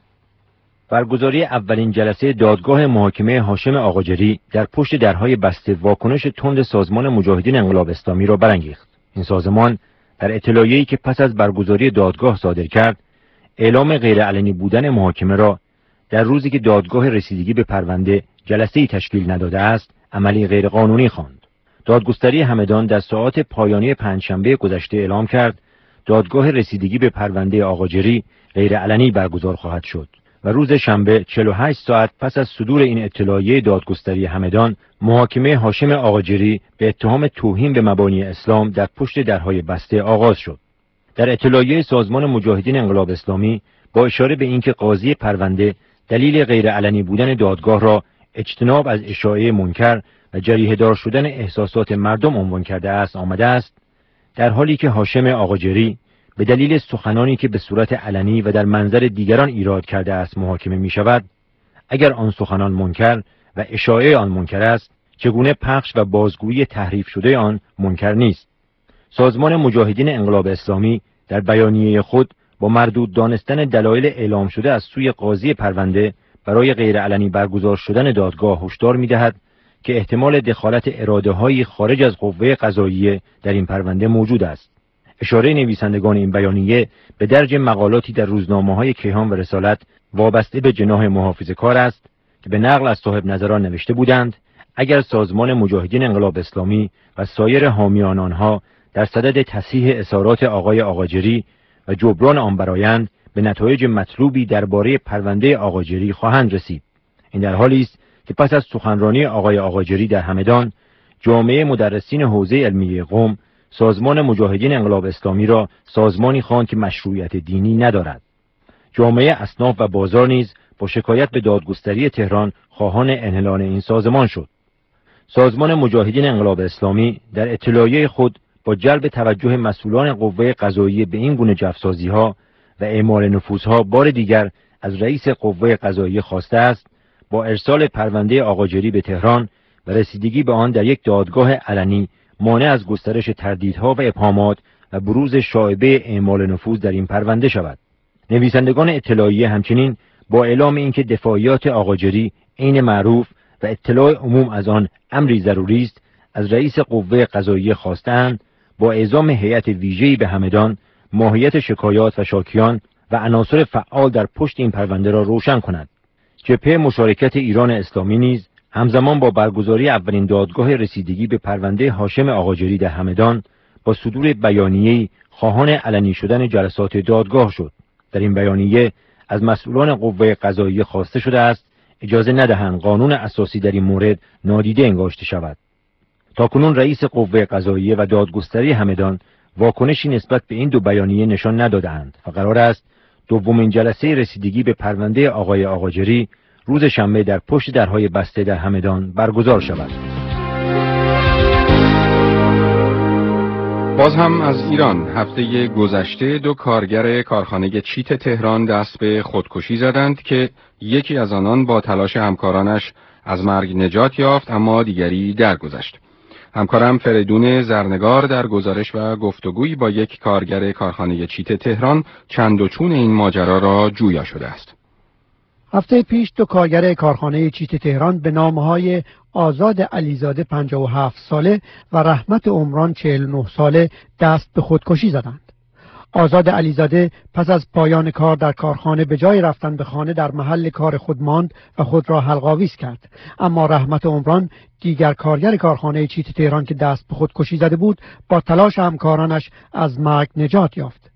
برگزاری اولین جلسه دادگاه محاکمه هاشم آقاجری در پشت درهای بسته واکنش تند سازمان مجاهدین انقلاب اسلامی را برانگیخت. این سازمان در اطلاعیه‌ای که پس از برگزاری دادگاه صادر کرد، اعلام غیرعلنی بودن محاکمه را در روزی که دادگاه رسیدگی به پرونده جلسه‌ای تشکیل نداده است، عملی غیرقانونی خواند. دادگستری همدان در ساعات پایانی پنجشنبه گذشته اعلام کرد دادگاه رسیدگی به پرونده آقاجری غیرعلنی برگزار خواهد شد و روز شنبه چهل و هشت ساعت پس از صدور این اطلاعیه دادگستری همدان، محاکمه هاشم آقاجری به اتهام توهین به مبانی اسلام در پشت درهای بسته آغاز شد. در اطلاعیه سازمان مجاهدین انقلاب اسلامی با اشاره به اینکه قاضی پرونده دلیل غیرعلنی بودن دادگاه را اجتناب از اشاعه منکر و جریحه‌دار شدن احساسات مردم عنوان کرده است آمده است، در حالی که هاشم آقاجری به دلیل سخنانی که به صورت علنی و در منظر دیگران ایراد کرده است محاکمه می شود، اگر آن سخنان منکر و اشاعه آن منکر است، چگونه پخش و بازگویی تحریف شده آن منکر نیست؟ سازمان مجاهدین انقلاب اسلامی در بیانیه خود با مردود دانستن دلایل اعلام شده از سوی قاضی پرونده برای غیرعلنی برگزار شدن دادگاه هشدار می‌دهد که احتمال دخالت اراده‌های خارج از قوه قضاییه در این پرونده موجود است. اشاره نویسندگان این بیانیه به درج مقالاتی در روزنامه‌های کیهان و رسالت وابسته به جناح محافظه‌کار است که به نقل از صاحب نظران نوشته بودند اگر سازمان مجاهدین انقلاب اسلامی و سایر حامیان آنها در صدد تصحیح اظهارات آقای آقاجری و جبران آن برآیند، به نتایج مطلوبی درباره پرونده آقاجری خواهند رسید. این در حالی است که پس از سخنرانی آقای آقاجری در همدان، جامعه مدرسین حوزه علمیه قم سازمان مجاهدین انقلاب اسلامی را سازمانی خواند که مشروعیت دینی ندارد. جامعه اصناف و بازار نیز با شکایت به دادگستری تهران خواهان انحلال این سازمان شد. سازمان مجاهدین انقلاب اسلامی در اطلاعیه خود با جلب توجه مسئولان قوه قضاییه به این گونه جفسازی‌ها و اعمال نفوذها بار دیگر از رئیس قوه قضاییه خواسته است با ارسال پرونده آقاجری به تهران و رسیدگی به آن در یک دادگاه علنی مانع از گسترش تردیدها و ابهامات و بروز شایبه اعمال نفوذ در این پرونده شود. نویسندگان اطلاعیه همچنین با اعلام اینکه دفاعیات آقاجری عین معروف و اطلاع عموم از آن امری ضروری است، از رئیس قوه قضاییه خواستند با اعزام هیئت ویژه‌ای به همدان ماهیت شکایات و شاکیان و عناصر فعال در پشت این پرونده را روشن کند. جبهه مشارکت ایران اسلامی نیز همزمان با برگزاری اولین دادگاه رسیدگی به پرونده هاشم آقاجری در همدان با صدور بیانیه‌ای خواهان علنی شدن جلسات دادگاه شد. در این بیانیه از مسئولان قوه قضاییه خواسته شده است اجازه ندهند قانون اساسی در این مورد نادیده انگاشته شود. تاکنون رئیس قوه قضاییه و دادگستری همدان واکنشی نسبت به این دو بیانیه نشان نداده‌اند و قرار است دومین جلسه رسیدگی به پرونده آقای آقاجری روز شنبه در پشت درهای بسته در همدان برگزار شود. باز هم از ایران، هفته گذشته دو کارگر کارخانه چیت تهران دست به خودکشی زدند که یکی از آنان با تلاش همکارانش از مرگ نجات یافت اما دیگری درگذشت. همکارم فریدون زرنگار در گزارش و گفتگویی با یک کارگر کارخانه چیت تهران چند و چون این ماجرا را جویا شده است. هفته پیش دو کارگر کارخانه چیت تهران به نامهای آزاد علیزاده پنجاه و هفت ساله و رحمت عمران چهل و نه ساله دست به خودکشی زدند. آزاد علیزاده پس از پایان کار در کارخانه به جای رفتن به خانه در محل کار خود ماند و خود را حلق‌آویز کرد. اما رحمت عمران دیگر کارگر کارخانه چیت تهران که دست به خودکشی زده بود با تلاش همکارانش از مرگ نجات یافت.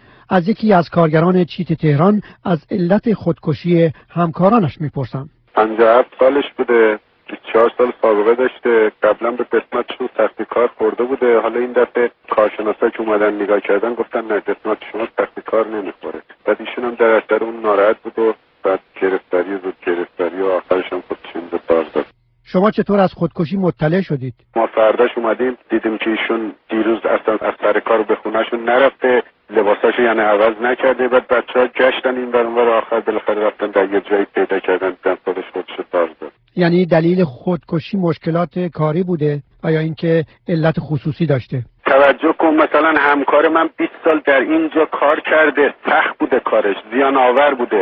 از یکی از کارگران چیت تهران از علت خودکشی همکارانش میپرسم. پنجاه و هفت سالش بوده، بیست و چهار سال سابقه داشته، قبلا به قسمتشون سختی کار خورده بوده. حالا این دفعه کارشناسا که اومدن نگاه کردن گفتن نه قسمت شما سختی کار نمیخوره. بعد ایشون هم در اثر اون ناراحت بود و بعد گرفتاری زود گرفتاری و آخرش هم خودشون به دار زد. شما چطور از خودکشی مطلع شدید؟ ما فرداش اومدیم دیدیم که ایشون دیروز اصلا از سر کار به خونه‌شون نرفته، لباساشو یعنی عوض نکرده. بعد بچه‌ها گشتن این ور اون ور، آخر بالاخره رفتن در یه جایی پیدا کردن دیدن خودش خودشو دار زد. یعنی دلیل خودکشی مشکلات کاری بوده و یا اینکه علت خصوصی داشته؟ توجه کن مثلا همکار من بیست سال در اینجا کار کرده، سخت بوده کارش، زیان آور بوده.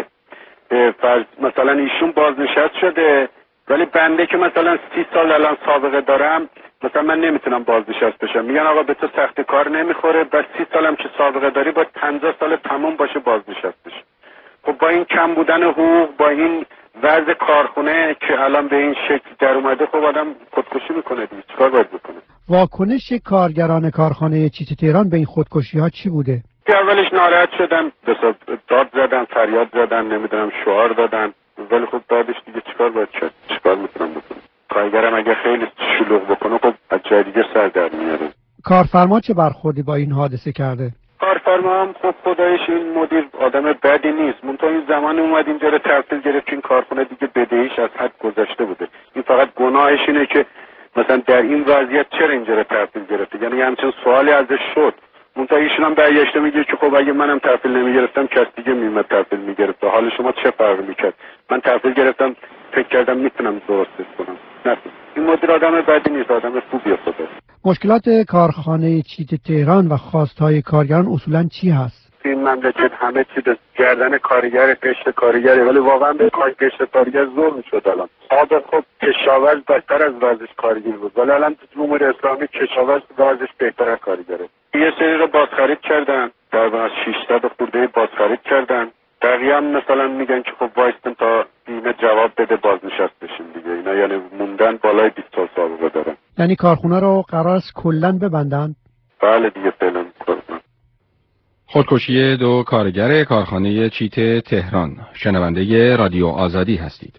فرض مثلا ایشون بازنشست شده ولی بنده که مثلا سی سال الان سابقه دارم مثلا من نمیتونم بازنشست بشم. میگن آقا به تو سخت کار نمیخوره، بس سی سالم که سابقه داری باید پنجاه سال تموم باشه بازنشست بشه. خب با این کم بودن حقوق، با این وضع کارخونه که الان به این شکل در اومده، خب آدم خودکشی میکنه دیگه. چیکار باید بکنه؟ واکنش کارگران کارخانه چیت تهران به این خودکشی ها چی بوده؟ اولش ناراحت شدن، داد زدن، فریاد زدن، نمیدونم شعار دادن، ولی خب بعدش دیگه چیکار باید کرد؟ چیکار میتونم بکنم؟ کارگرم اگه خیلی شلوغ بکنه خب از جای دیگه سر در میاره. کارفرما چه برخوردی با این حادثه کرده؟ کارفرما هم خب خدایش این مدیر آدم بدی نیست. منتها این زمان اومد اینجا رو تحویل گرفت، این کارخونه دیگه بدهیش از حد گذشته بوده. این فقط گناهش اینه که مثلا در این وضعیت چرا اینجا رو تحویل گرفته، یعنی همچین سوالی ازش شد. منتها ایشون هم برگشته میگه که خب اگه منم تحویل نمیگرفتم کس دیگه میمد تحویل میگرفت، حال شما چه فرقی میکرد؟ من تحویل گرفتم فکر کردم میتونم درستش کنم. نه این مدیر آدم بدی نیست، آدم خوبیه. خدا مشکلات کارخانه چیت تهران و خواستهای کارگران اصولا چی هست؟ این مملکت همه چی به گردن کارگر، قشر کارگره، ولی واقعا به قشر کارگر ظلم شد. الان سابق خب کشاورز بدتر از وضعش کارگر بود، ولی الان جمهوری اسلامی کشاورز وضعش بهتر از کارگره. یه سری رو بازخرید کردن، در ششصد خورده بازخرید کردن. بقیه هم مثلا میگن که خب وایستن تا بیمه جواب بده بازنشست بشین دیگه. اینا یعنی موندن بالای بیست سال سابقه دارن. یعنی کارخونه رو قرار است کلا ببندن؟ بله دیگه فعلا کارخونه. خودکشی دو کارگر کارخانه چیت تهران. شنونده رادیو آزادی هستید.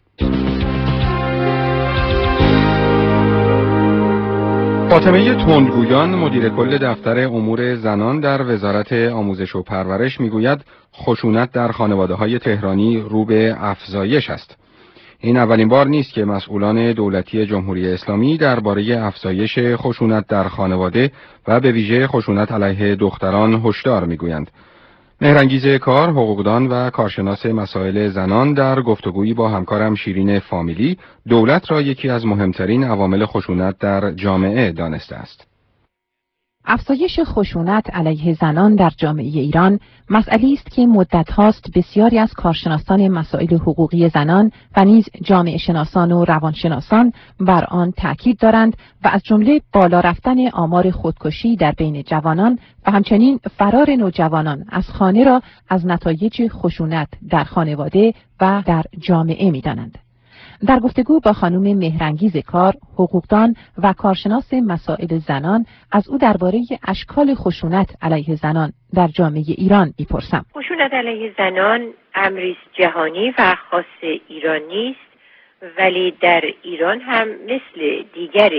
فاطمه تندگویان مدیر کل دفتر امور زنان در وزارت آموزش و پرورش میگوید خشونت در خانواده‌های تهرانی رو به افزایش است. این اولین بار نیست که مسئولان دولتی جمهوری اسلامی درباره افزایش خشونت در خانواده و به ویژه خشونت علیه دختران هشدار میگویند. مهرانگیز کار، حقوقدان و کارشناس مسائل زنان در گفتگویی با همکارم شیرین فامیلی دولت را یکی از مهمترین عوامل خشونت در جامعه دانسته است. افزایش خشونت علیه زنان در جامعه ایران مسئله است که مدت هاست بسیاری از کارشناسان مسائل حقوقی زنان و نیز جامعه شناسان و روانشناسان بر آن تاکید دارند و از جمله بالا رفتن آمار خودکشی در بین جوانان و همچنین فرار نوجوانان از خانه را از نتایج خشونت در خانواده و در جامعه می‌دانند. در گفتگو با خانم مهرانگیز کار، حقوقدان و کارشناس مسائل زنان از او درباره اشکال خشونت علیه زنان در جامعه ایران می‌پرسم. خشونت علیه زنان امری جهانی و خاص ایران نیست، ولی در ایران هم مثل دیگر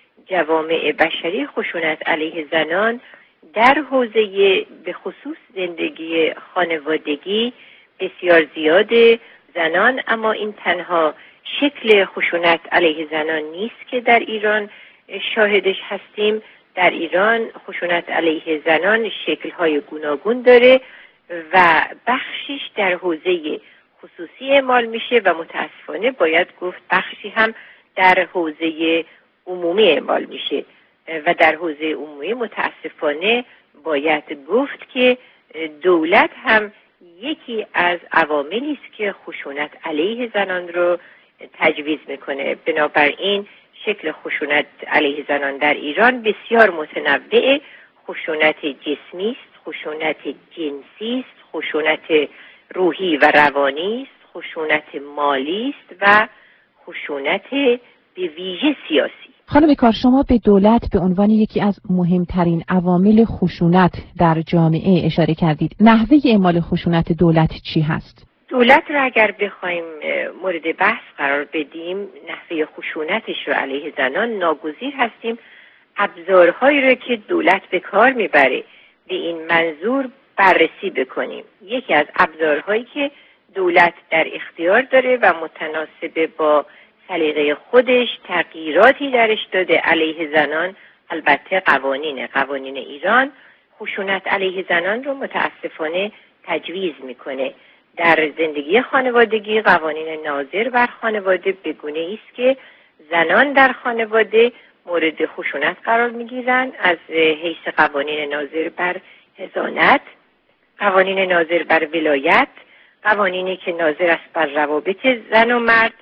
جوامع بشری خشونت علیه زنان در حوزه به خصوص زندگی خانوادگی بسیار زیاده. زنان اما این تنها شکل خشونت علیه زنان نیست که در ایران شاهدش هستیم. در ایران خشونت علیه زنان شکل‌های گوناگون داره و بخشش در حوزه خصوصی اعمال میشه و متاسفانه باید گفت بخشی هم در حوزه عمومی اعمال میشه و در حوزه عمومی متاسفانه باید گفت که دولت هم یکی از عواملی است که خشونت علیه زنان رو تجویز میکنه. بنابراین شکل خشونت علیه زنان در ایران بسیار متنوع. خشونت جسمی است، خشونت جنسی است، خشونت روحی و روانی است، خشونت مالی است و خشونت به ویژه سیاسی. خانم کار، شما به دولت به عنوان یکی از مهمترین عوامل خشونت در جامعه اشاره کردید. نحوه اعمال خشونت دولت چی هست؟ دولت را اگر بخوایم مورد بحث قرار بدیم، نحوه خشونتش رو علیه زنان ناگزیر هستیم ابزارهایی رو که دولت به کار میبره به این منظور بررسی بکنیم. یکی از ابزارهایی که دولت در اختیار داره و متناسب با سلیقه خودش تغییراتی درش داده علیه زنان، البته قوانین قوانین ایران خشونت علیه زنان رو متاسفانه تجویز میکنه. در زندگی خانوادگی قوانین ناظر بر خانواده به گونه‌ای است که زنان در خانواده مورد خشونت قرار میگیرن از حیث قوانین ناظر بر حضانت، قوانین ناظر بر ولایت، قوانینی که ناظر است بر روابط زن و مرد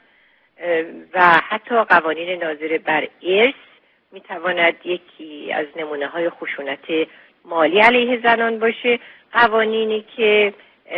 و حتی قوانین ناظر بر ارث میتواند یکی از نمونه های خشونت مالی علیه زنان باشه. قوانینی که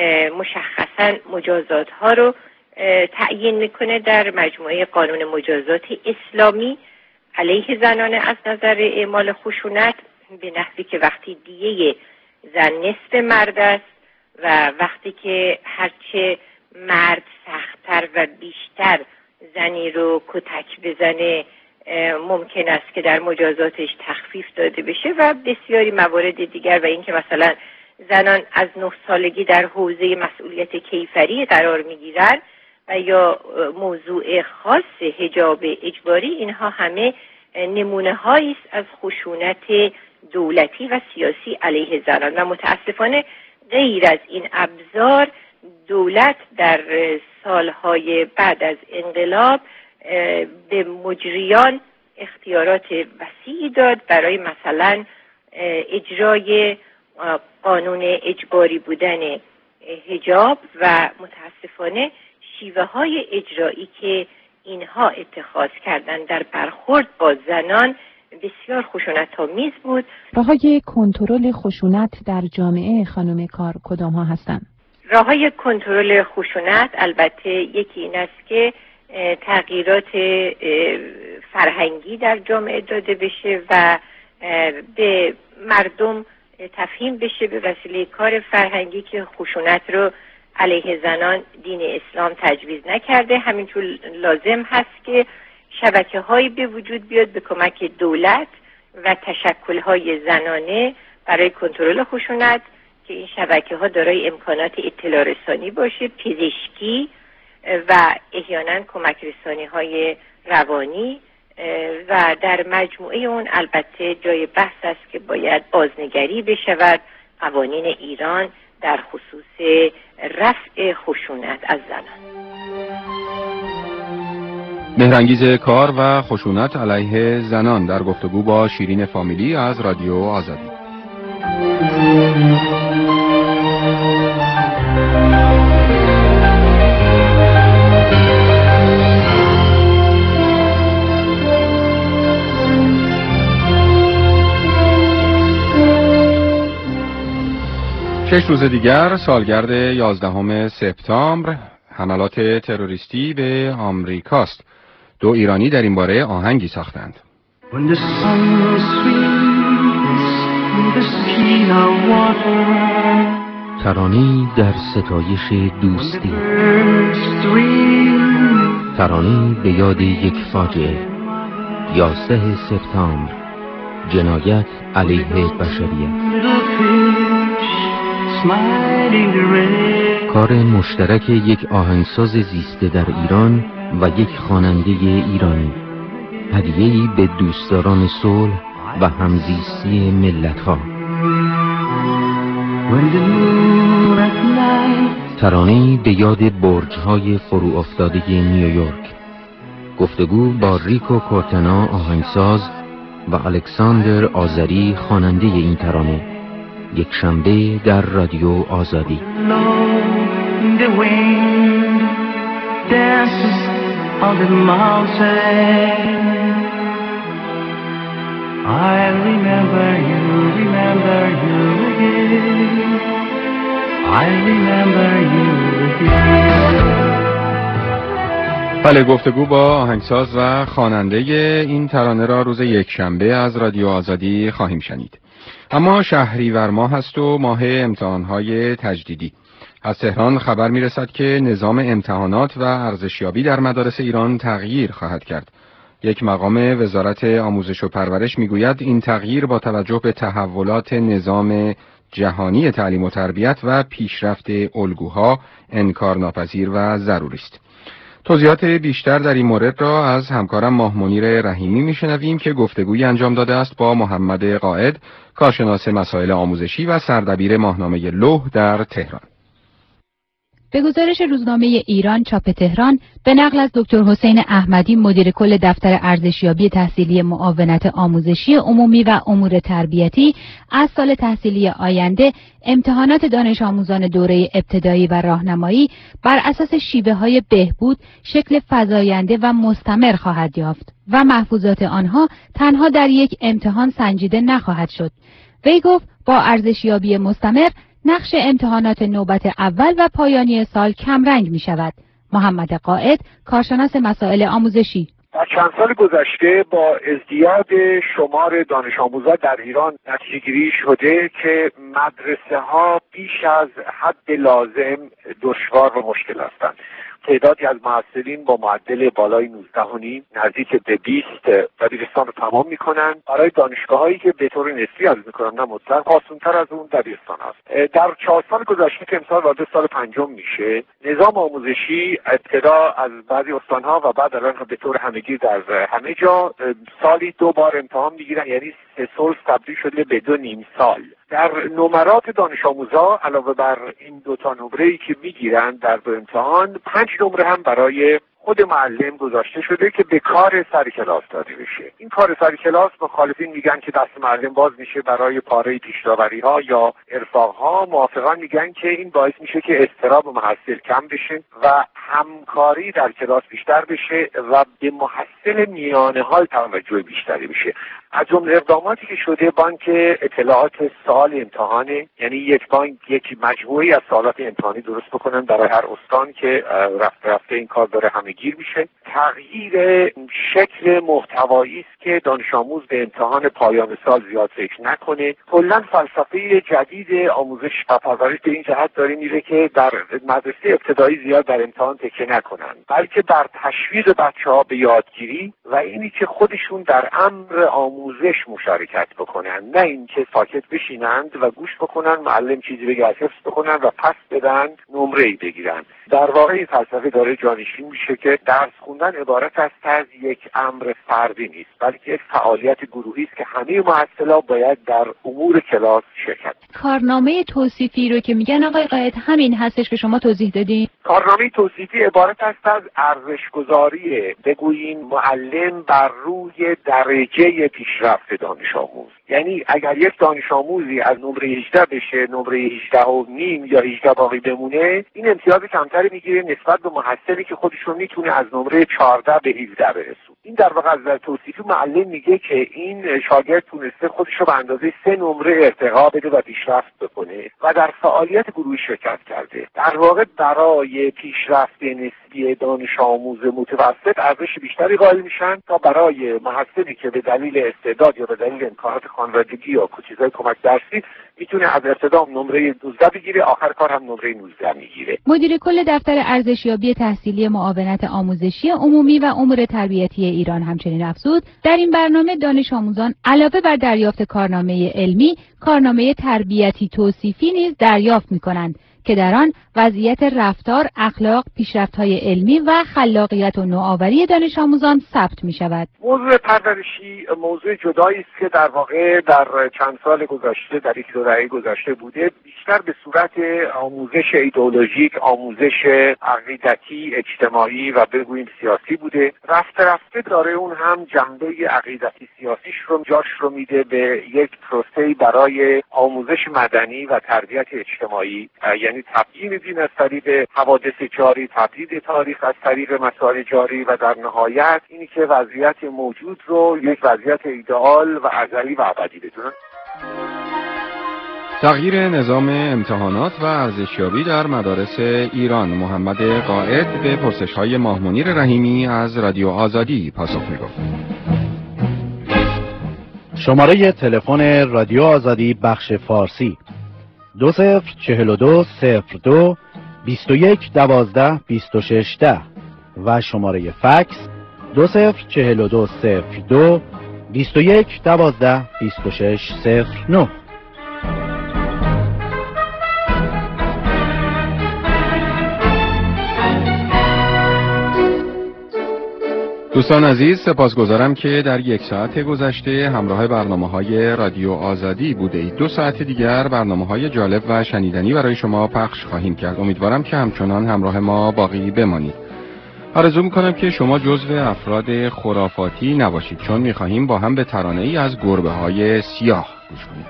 مشخصا مجازات ها رو تعیین میکنه در مجموعه قانون مجازات اسلامی علیه زنان از نظر اعمال خشونت، به نحوی که وقتی دیه زن نصف مرد است و وقتی که هرچه مرد سختتر و بیشتر زنی رو کتک بزنه ممکن است که در مجازاتش تخفیف داده بشه و بسیاری موارد دیگر، و اینکه مثلا زنان از نه سالگی در حوزه مسئولیت کیفری قرار میگیرن و یا موضوع خاص حجاب اجباری، اینها همه نمونه هایی است از خشونت دولتی و سیاسی علیه زنان و متاسفانه غیر از این ابزار دولت در سالهای بعد از انقلاب به مجریان اختیارات وسیعی داد برای مثلا اجرای قانون اجباری بودن حجاب و متاسفانه شیوه های اجرایی که اینها اتخاذ کردن در برخورد با زنان بسیار خشونت‌آمیز بود. راه‌های کنترل خشونت در جامعه خانم کار کدام ها هستند؟ راه‌های کنترل خشونت البته یکی این است که تغییرات فرهنگی در جامعه داده بشه و به مردم تفهیم بشه به وسیله کار فرهنگی که خشونت رو علیه زنان دین اسلام تجویز نکرده. همینطور لازم هست که شبکه‌هایی به وجود بیاد به کمک دولت و تشکل‌های زنانه برای کنترل خشونت که این شبکه‌ها دارای امکانات اطلاع رسانی باشه، پزشکی و احیانا کمک رسانی‌های روانی و در مجموعه اون البته جای بحث است که باید بازنگری بشود قوانین ایران در خصوص رفع خشونت از زنان. مهرانگیز کار و خشونت علیه زنان در گفتگو با شیرین فامیلی از رادیو آزادی. شش روز دیگر سالگرد یازدهم سپتامبر حملات تروریستی به آمریکاست. دو ایرانی در این باره آهنگی ساختند. ترانه‌ای در ستایش دوستی، ترانه‌ای به یاد یک فاجعه، یازده سپتامبر، جنایت علیه بشریت. کار مشترک یک آهنگساز زیسته در ایران و یک خواننده ایرانی، هدیه‌ای به دوستداران صلح و همزیستی ملت‌ها. ترانه‌ای به یاد برج‌های فرو افتاده نیویورک. گفتگو با ریکو کورتنا آهنگساز و الکساندر آذری خواننده این ترانه، یک شنبه در رادیو آزادی. I remember you, remember you again. I remember you again. بله، گفتگو با آهنگساز و خواننده این ترانه را روز یکشنبه از رادیو آزادی خواهیم شنید. اما شهریور ماه هست و ماه امتحانهای تجدیدی. از تهران خبر میرسد که نظام امتحانات و ارزشیابی در مدارس ایران تغییر خواهد کرد. یک مقام وزارت آموزش و پرورش میگوید این تغییر با توجه به تحولات نظام جهانی تعلیم و تربیت و پیشرفت الگوها انکارناپذیر و ضروری است. توضیحات بیشتر در این مورد را از همکارم ماه منیر رحیمی میشنویم که گفتگویی انجام داده است با محمد قائد، کارشناس مسائل آموزشی و سردبیر ماهنامه لوح در تهران. به گزارش روزنامه ایران چاپ تهران به نقل از دکتر حسین احمدی، مدیر کل دفتر ارزشیابی تحصیلی معاونت آموزشی عمومی و امور تربیتی، از سال تحصیلی آینده امتحانات دانش آموزان دوره ابتدایی و راهنمایی بر اساس شیوه‌های بهبود شکل فزاینده و مستمر خواهد یافت و محفوظات آنها تنها در یک امتحان سنجیده نخواهد شد. وی گفت با ارزشیابی مستمر نقش امتحانات نوبت اول و پایانی سال کمرنگ می شود. محمد قائد، کارشناس مسائل آموزشی: در چند سال گذشته با ازدیاد شمار دانش آموزان در ایران نتیجه گیری شده که مدرسه ها بیش از حد لازم دشوار و مشکل هستند. تعدادی از محصلین با معدل بالای نوزده و نیم نزدیک به بیست دبیرستان رو تمام میکنن. برای دانشگاهایی که به طور نسبی عرض میکنن نه مطلق آسان‌تر از اون دبیرستان هست. در چهار سال گذشته که امسال وارد سال پنجم میشه، نظام آموزشی ابتدا از بعضی استانها و بعد الان به طور همگیر در همه جا سالی دو بار امتحان میگیرن، یعنی سه سال تبدیل شده به دو نیم سال. در نمرات دانش آموزا علاوه بر این دو تا نمره‌ای که میگیرن در دو امتحان، پنج نمره هم برای خود معلم گذاشته شده که به کار سر کلاس داده بشه. این کار سر کلاس مخالفین میگن که دست معلم باز میشه برای پاره پیش‌داوری ها یا ارفاق ها. موافقان میگن که این باعث میشه که اضطراب محصل کم بشه و همکاری در کلاس بیشتر بشه و به محصل میانه حال توجه بیشتری بشه. از جمله اقداماتی که شده بانک اطلاعات سوال امتحانه، یعنی یک بانک یک مجموعی از سوالات امتحانی درست بکنن برای هر استان که رفته رفته این کار داره همه گیر میشه. تغییر شکل محتوایی است که دانش آموز به امتحان پایان سال زیاد فکر نکنه. کلا فلسفه جدید آموزش و پرورش به این جهت داره میره که در مدرسه ابتدایی زیاد در امتحان تکیه نکنن، بلکه در تشویق بچه‌ها به یادگیری و اینی که خودشون در امر آموزش مشارکت بکنن، نه اینکه ساکت بشینند و گوش بکنن معلم چیزی بگه حفظ بکنن و پس بدن نمره‌ای بگیرن. در واقع این فلسفه داره جانشین میشه که درس خوندن عبارت است از یک امر فردی نیست، بلکه یک فعالیت گروهی است که همه محصلان باید در امور کلاس شرکت. کارنامه توصیفی رو که میگن آقای قائد همین هستش که شما توضیح دادین؟ کارنامه توصیفی عبارت است از ارزش‌گذاری بگوییم معلم بر روی درجه پیشرفت دانش آموز. یعنی اگر یک دانش آموزی از نمره هجده بشه نمره هجده و نیم یا هجده باقی بمونه، این امتیاز کمتری میگیره نسبت به محصلی که خودشون میتونه از نمره چهارده به هفده برسونه. این در واقع از توصیفی معلم میگه که این شاگرد تونسته خودش رو به اندازه سه نمره ارتقا بده و پیشرفت بکنه و در فعالیت گروهی شرکت کرده. در واقع برای پیشرفت نسبی دانش آموز متوسط ارزش بیشتری قائل میشن تا برای محصلی که به دلیل استعداد یا به دلیل امکانات خانوادگی یا چیزای کمک درسی میتونه از ابتدا نمره دوازده بگیره، آخر کار هم نمره نوزده میگیره. مدیر کل دفتر ارزشیابی تحصیلی معاونت آموزشی عمومی و امور تربیتی ایران همچنین افزود در این برنامه دانش آموزان علاوه بر دریافت کارنامه علمی، کارنامه تربیتی توصیفی نیز دریافت می‌کنند که در آن وضعیت رفتار، اخلاق، پیشرفت‌های علمی و خلاقیت و نوآوری دانش آموزان ثبت می‌شود. موضوع پرورشی موضوع جدایی است که در واقع در چند سال گذشته، در یک دو دهه گذشته بوده، بیشتر به صورت آموزش ایدئولوژیک، آموزش عقیدتی، اجتماعی و بگوییم سیاسی بوده. رفته رفته داره اون هم جنبه عقیدتی سیاسیش رو جاش رو میده به یک پروسه‌ای برای آموزش مدنی و تربیت اجتماعی، یعنی تبیین دین از طریق حوادث جاری، تبیین تاریخ از طریق مسائل جاری و در نهایت اینی که وضعیت موجود رو یک وضعیت ایدئال و ازلی و ابدی بدونن. تغییر نظام امتحانات و ارزشیابی در مدارس ایران. محمد قائد به پرسش‌های ماه منیر رحیمی از رادیو آزادی پاسخ می‌گفت. شماره تلفن رادیو آزادی بخش فارسی دو صفر چهل و دو صفر دو بیست و یک دوازده بیست و شش ده و شماره فکس دو صفر چهل و دو صفر دو بیست و یک دوازده بیست و شش صفر نه. دوستان عزیز، سپاسگزارم که در یک ساعت گذشته همراه برنامه‌های رادیو آزادی بوده اید. دو ساعت دیگر برنامه‌های جالب و شنیدنی برای شما پخش خواهیم کرد. امیدوارم که همچنان همراه ما باقی بمانید. آرزو می‌کنم که شما جزو افراد خرافاتی نباشید، چون می‌خواهیم با هم به ترانه‌ای از گربه‌های سیاه گوش کنیم.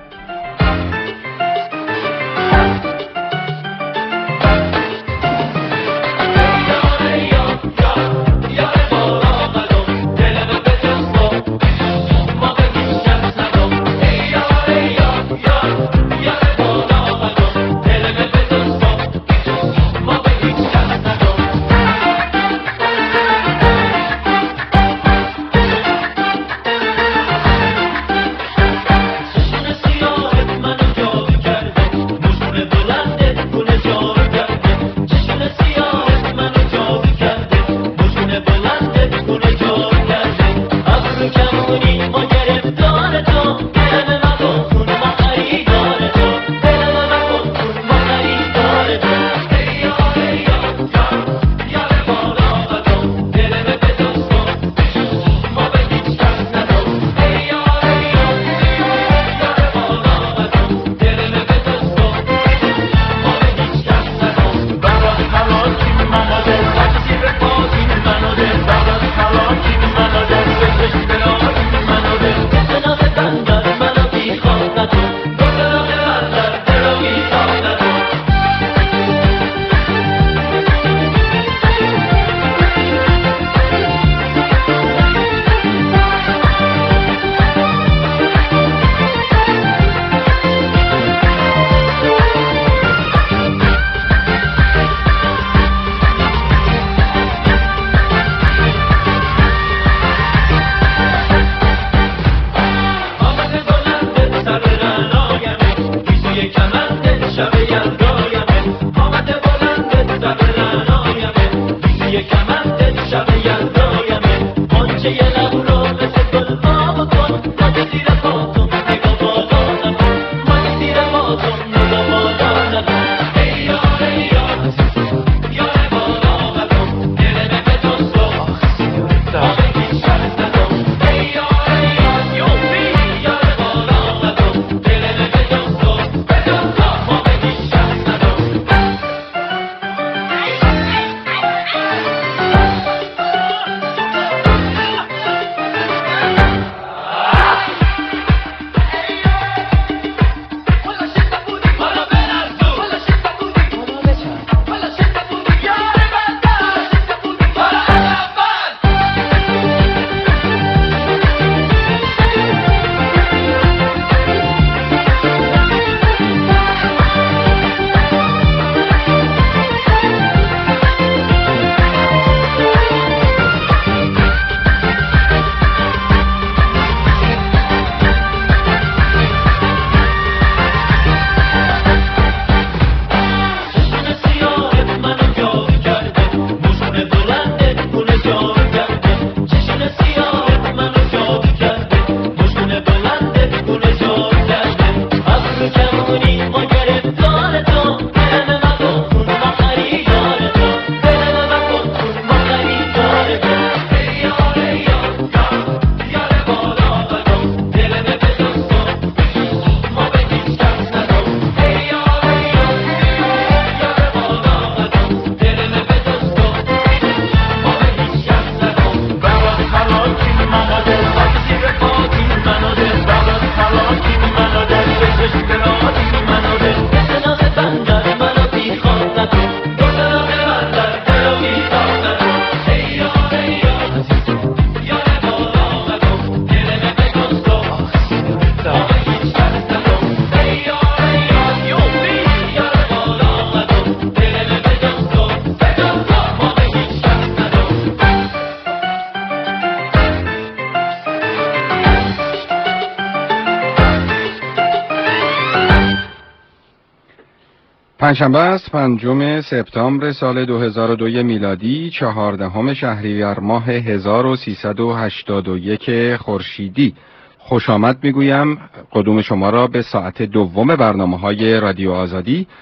پنجشنبه است، پنجم سپتامبر سال دو هزار و دو میلادی، چهاردهم شهریور ماه هزار و سیصد و هشتاد و یک خورشیدی. خوش آمد میگویم قدوم شما را به ساعت دوم برنامه‌های رادیو آزادی